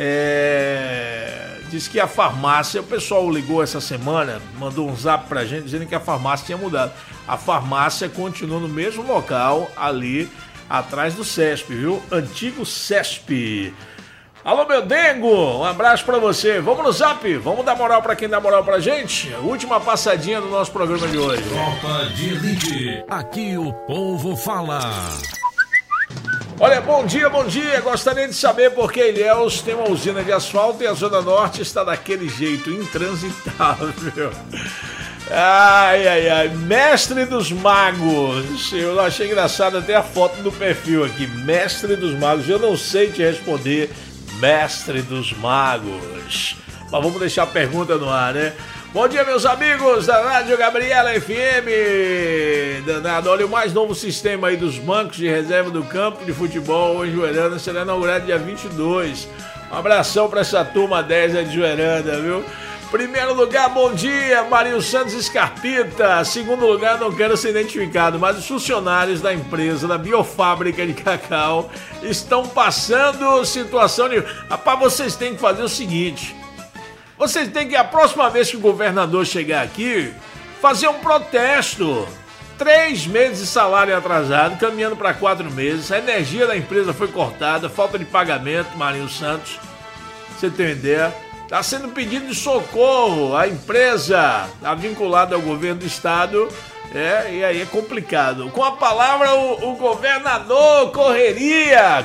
Diz que a farmácia, o pessoal ligou essa semana, mandou um zap pra gente dizendo que a farmácia tinha mudado. A farmácia continua no mesmo local ali, atrás do CESP, viu? Antigo CESP. Alô, meu Dengo, um abraço pra você. Vamos no zap, vamos dar moral pra quem dá moral pra gente. Última passadinha do nosso programa de hoje. Tropa de Elite, aqui o povo fala. Olha, bom dia, bom dia. Gostaria de saber por que Ilhéus tem uma usina de asfalto e a Zona Norte está daquele jeito, intransitável. Ai, ai, ai, mestre dos magos. Eu achei engraçado até a foto do perfil aqui, mestre dos magos. Eu não sei te responder, mestre dos magos. Mas vamos deixar a pergunta no ar, né? Bom dia, meus amigos da Rádio Gabriela FM. Danado, olha, o mais novo sistema aí dos bancos de reserva do campo de futebol em Jueranda será inaugurado dia 22. Um abração para essa turma 10 aí de Jueranda, viu? Primeiro lugar, bom dia, Marinho Santos Escarpita. Segundo lugar, não quero ser identificado, mas os funcionários da empresa, da biofábrica de cacau, estão passando situação de... Rapaz, vocês têm que fazer o seguinte. Vocês têm que, a próxima vez que o governador chegar aqui, fazer um protesto. 3 meses de salário atrasado, caminhando para 4 meses. A energia da empresa foi cortada, falta de pagamento, Marinho Santos. Você tem uma ideia? Está sendo pedido de socorro. A empresa está vinculada ao governo do estado. E aí é complicado. Com a palavra, o governador correria.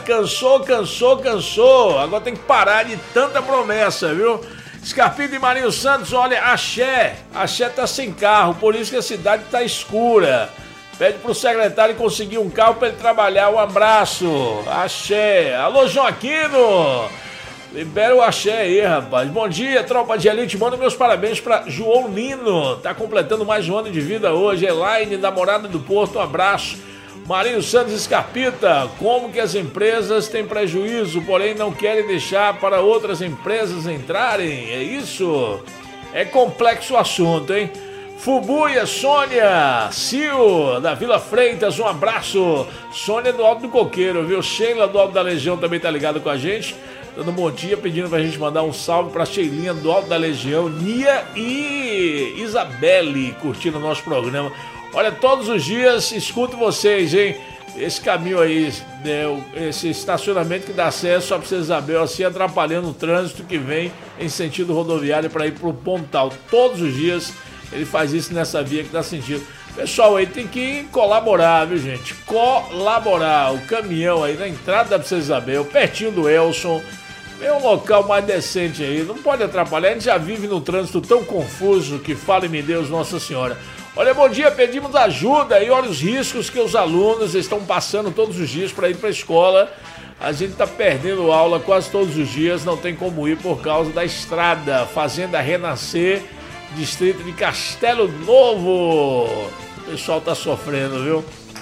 Cansou. Agora tem que parar de tanta promessa, viu? Escarpita e Marinho Santos, olha, Axé tá sem carro, por isso que a cidade tá escura. Pede pro secretário conseguir um carro para ele trabalhar. Um abraço. Axé. Alô, Joaquino. Libera o axé aí, rapaz. Bom dia, tropa de elite. Manda meus parabéns pra João Lino. Tá completando mais um ano de vida hoje. Elaine, da Morada do Porto. Um abraço. Marinho Santos Escarpita. Como que as empresas têm prejuízo, porém não querem deixar para outras empresas entrarem? É isso? É complexo o assunto, hein? Fubuia, Sônia, Sil, da Vila Freitas, um abraço. Sônia do Alto do Coqueiro, viu? Sheila do Alto da Legião também tá ligado com a gente. Dando um bom dia, pedindo pra gente mandar um salve pra Sheilinha do Alto da Legião, Nia e Isabelle, curtindo o nosso programa. Olha, todos os dias escuto vocês, hein? Esse caminho aí, né, esse estacionamento que dá acesso à Princesa Isabel, assim, atrapalhando o trânsito que vem em sentido rodoviário para ir pro Pontal. Todos os dias ele faz isso nessa via que dá sentido. Pessoal aí tem que colaborar, viu, gente? Colaborar. O caminhão aí na entrada da Princesa Isabel, pertinho do Elson. É um local mais decente aí, não pode atrapalhar. A gente já vive num trânsito tão confuso que fale-me Deus, Nossa Senhora. Olha, bom dia, pedimos ajuda e olha os riscos que os alunos estão passando todos os dias para ir para a escola. A gente está perdendo aula quase todos os dias, não tem como ir por causa da estrada. Fazenda Renascer, distrito de Castelo Novo. O pessoal tá sofrendo, viu?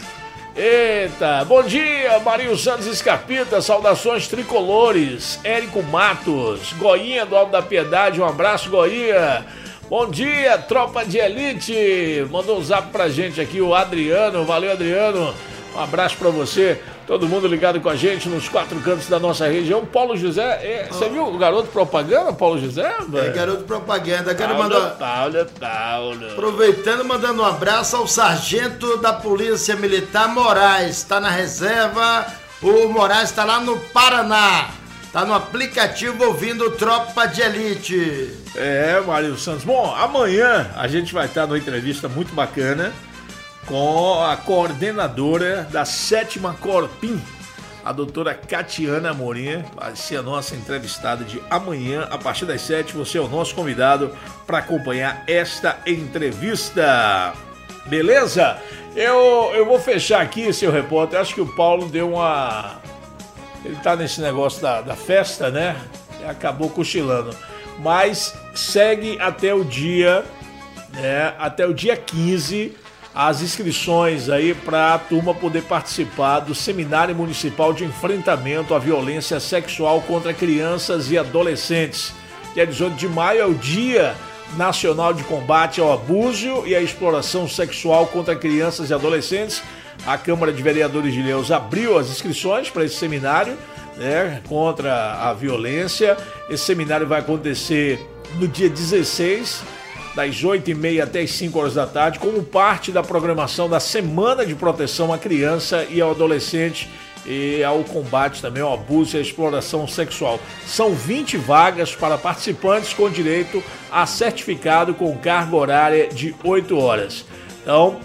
Eita, bom dia, Marinho Santos Escarpita, saudações tricolores, Érico Matos, Goinha do Alto da Piedade, um abraço, Goinha. Bom dia, tropa de elite, mandou um zap pra gente aqui o Adriano, valeu Adriano, um abraço pra você, todo mundo ligado com a gente nos 4 cantos da nossa região. Paulo José, você viu o garoto propaganda, Paulo José? Garoto propaganda, quero Paulo. Aproveitando, mandando um abraço ao sargento da Polícia Militar Moraes, tá na reserva, o Moraes tá lá no Paraná, tá no aplicativo ouvindo Tropa de Elite. Mário Santos, bom, amanhã a gente vai estar numa entrevista muito bacana com a coordenadora da 7ª Corpim, a doutora Catiana Amorim. Vai ser a nossa entrevistada de amanhã, a partir das 7. Você é o nosso convidado para acompanhar esta entrevista. Beleza? Eu vou fechar aqui, seu repórter. Acho que o Paulo deu uma... Ele tá nesse negócio da festa, né? E acabou cochilando. Mas segue até o dia, né? Até o dia 15... as inscrições aí para a turma poder participar do Seminário Municipal de Enfrentamento à Violência Sexual contra Crianças e Adolescentes. Dia 18 de maio é o Dia Nacional de Combate ao Abuso e à Exploração Sexual contra Crianças e Adolescentes. A Câmara de Vereadores de Ilhéus abriu as inscrições para esse seminário, né, contra a violência. Esse seminário vai acontecer no dia 16, das 8h30 até as 5 horas da tarde, como parte da programação da Semana de Proteção à Criança e ao Adolescente e ao combate também ao abuso e à exploração sexual. São 20 vagas para participantes com direito a certificado com carga horária de 8 horas. Então,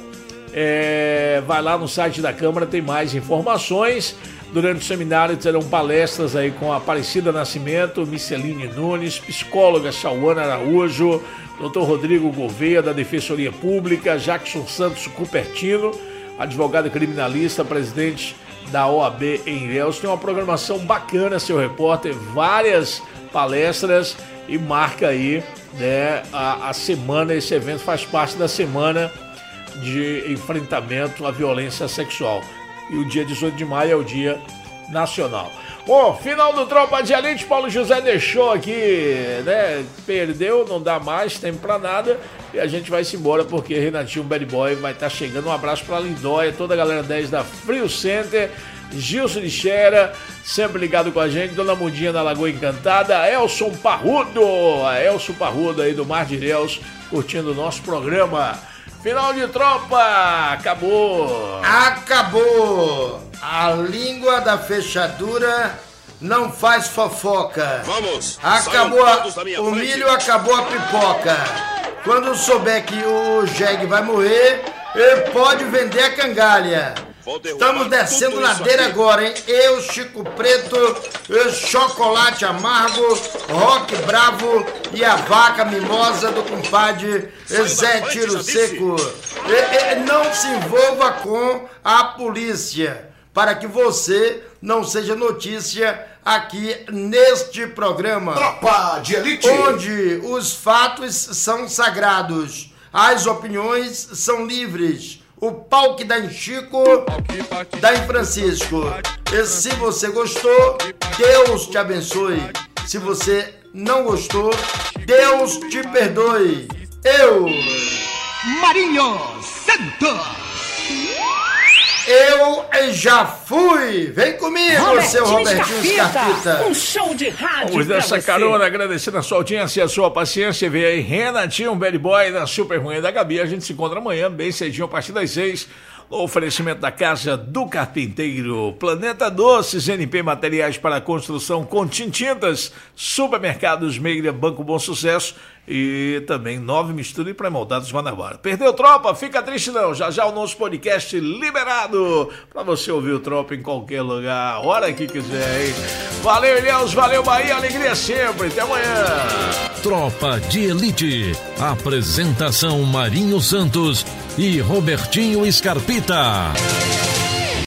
vai lá no site da Câmara, tem mais informações. Durante o seminário terão palestras aí com a Aparecida Nascimento, Miceline Nunes, psicóloga Chauana Araújo, Dr. Rodrigo Gouveia, da Defensoria Pública, Jackson Santos Cupertino, advogado criminalista, presidente da OAB em Ilhéus. Tem uma programação bacana, seu repórter, várias palestras e marca aí, né, a semana. Esse evento faz parte da Semana de Enfrentamento à Violência Sexual. E o dia 18 de maio é o Dia Nacional. Bom, final do Tropa de Elite, Paulo José deixou aqui, né? Perdeu, não dá mais tempo pra nada. E a gente vai se embora porque Renatinho Bad Boy vai estar chegando. Um abraço pra Lindóia, toda a galera 10 da Frio Center, Gilson de Xera, sempre ligado com a gente, Dona Mudinha da Lagoa Encantada, Elson Parrudo aí do Mar de Ilhéus, curtindo o nosso programa. Final de Tropa, acabou. A língua da fechadura não faz fofoca. Vamos. Acabou o milho, acabou a pipoca. Quando souber que o jegue vai morrer, ele pode vender a cangalha. Estamos descendo ladeira agora, hein? Eu, Chico Preto, Chocolate Amargo, Rock Bravo e a vaca mimosa do compadre Zé Tiro Seco. Não se envolva com a polícia, para que você não seja notícia aqui neste programa. Tropa de Elite. Onde os fatos são sagrados, as opiniões são livres. O pau que dá em Chico, dá em Francisco. E se você gostou, Deus te abençoe. Se você não gostou, Deus te perdoe. Eu, Marinho Santos. Eu já fui. Vem comigo, seu Robertinho Scarpita. Um show de rádio. Vamos nessa carona, agradecendo a sua audiência e a sua paciência. Vem aí Renatinho Bad Boy na Super Ruim da Gabi. A gente se encontra amanhã, bem cedinho, a partir das 6. O oferecimento da Casa do Carpinteiro, Planeta Doces, NP Materiais para Construção, Contim Tintas, Supermercados Meira, Banco Bom Sucesso e também 9 Mistura e Pré-Moldados Guanabara. Perdeu, Tropa? Fica triste não, já o nosso podcast liberado para você ouvir o Tropa em qualquer lugar, a hora que quiser, hein? Valeu, Ilhéus, valeu, Bahia, alegria sempre, até amanhã. Tropa de Elite, apresentação Marinho Santos e Robertinho Scarpita.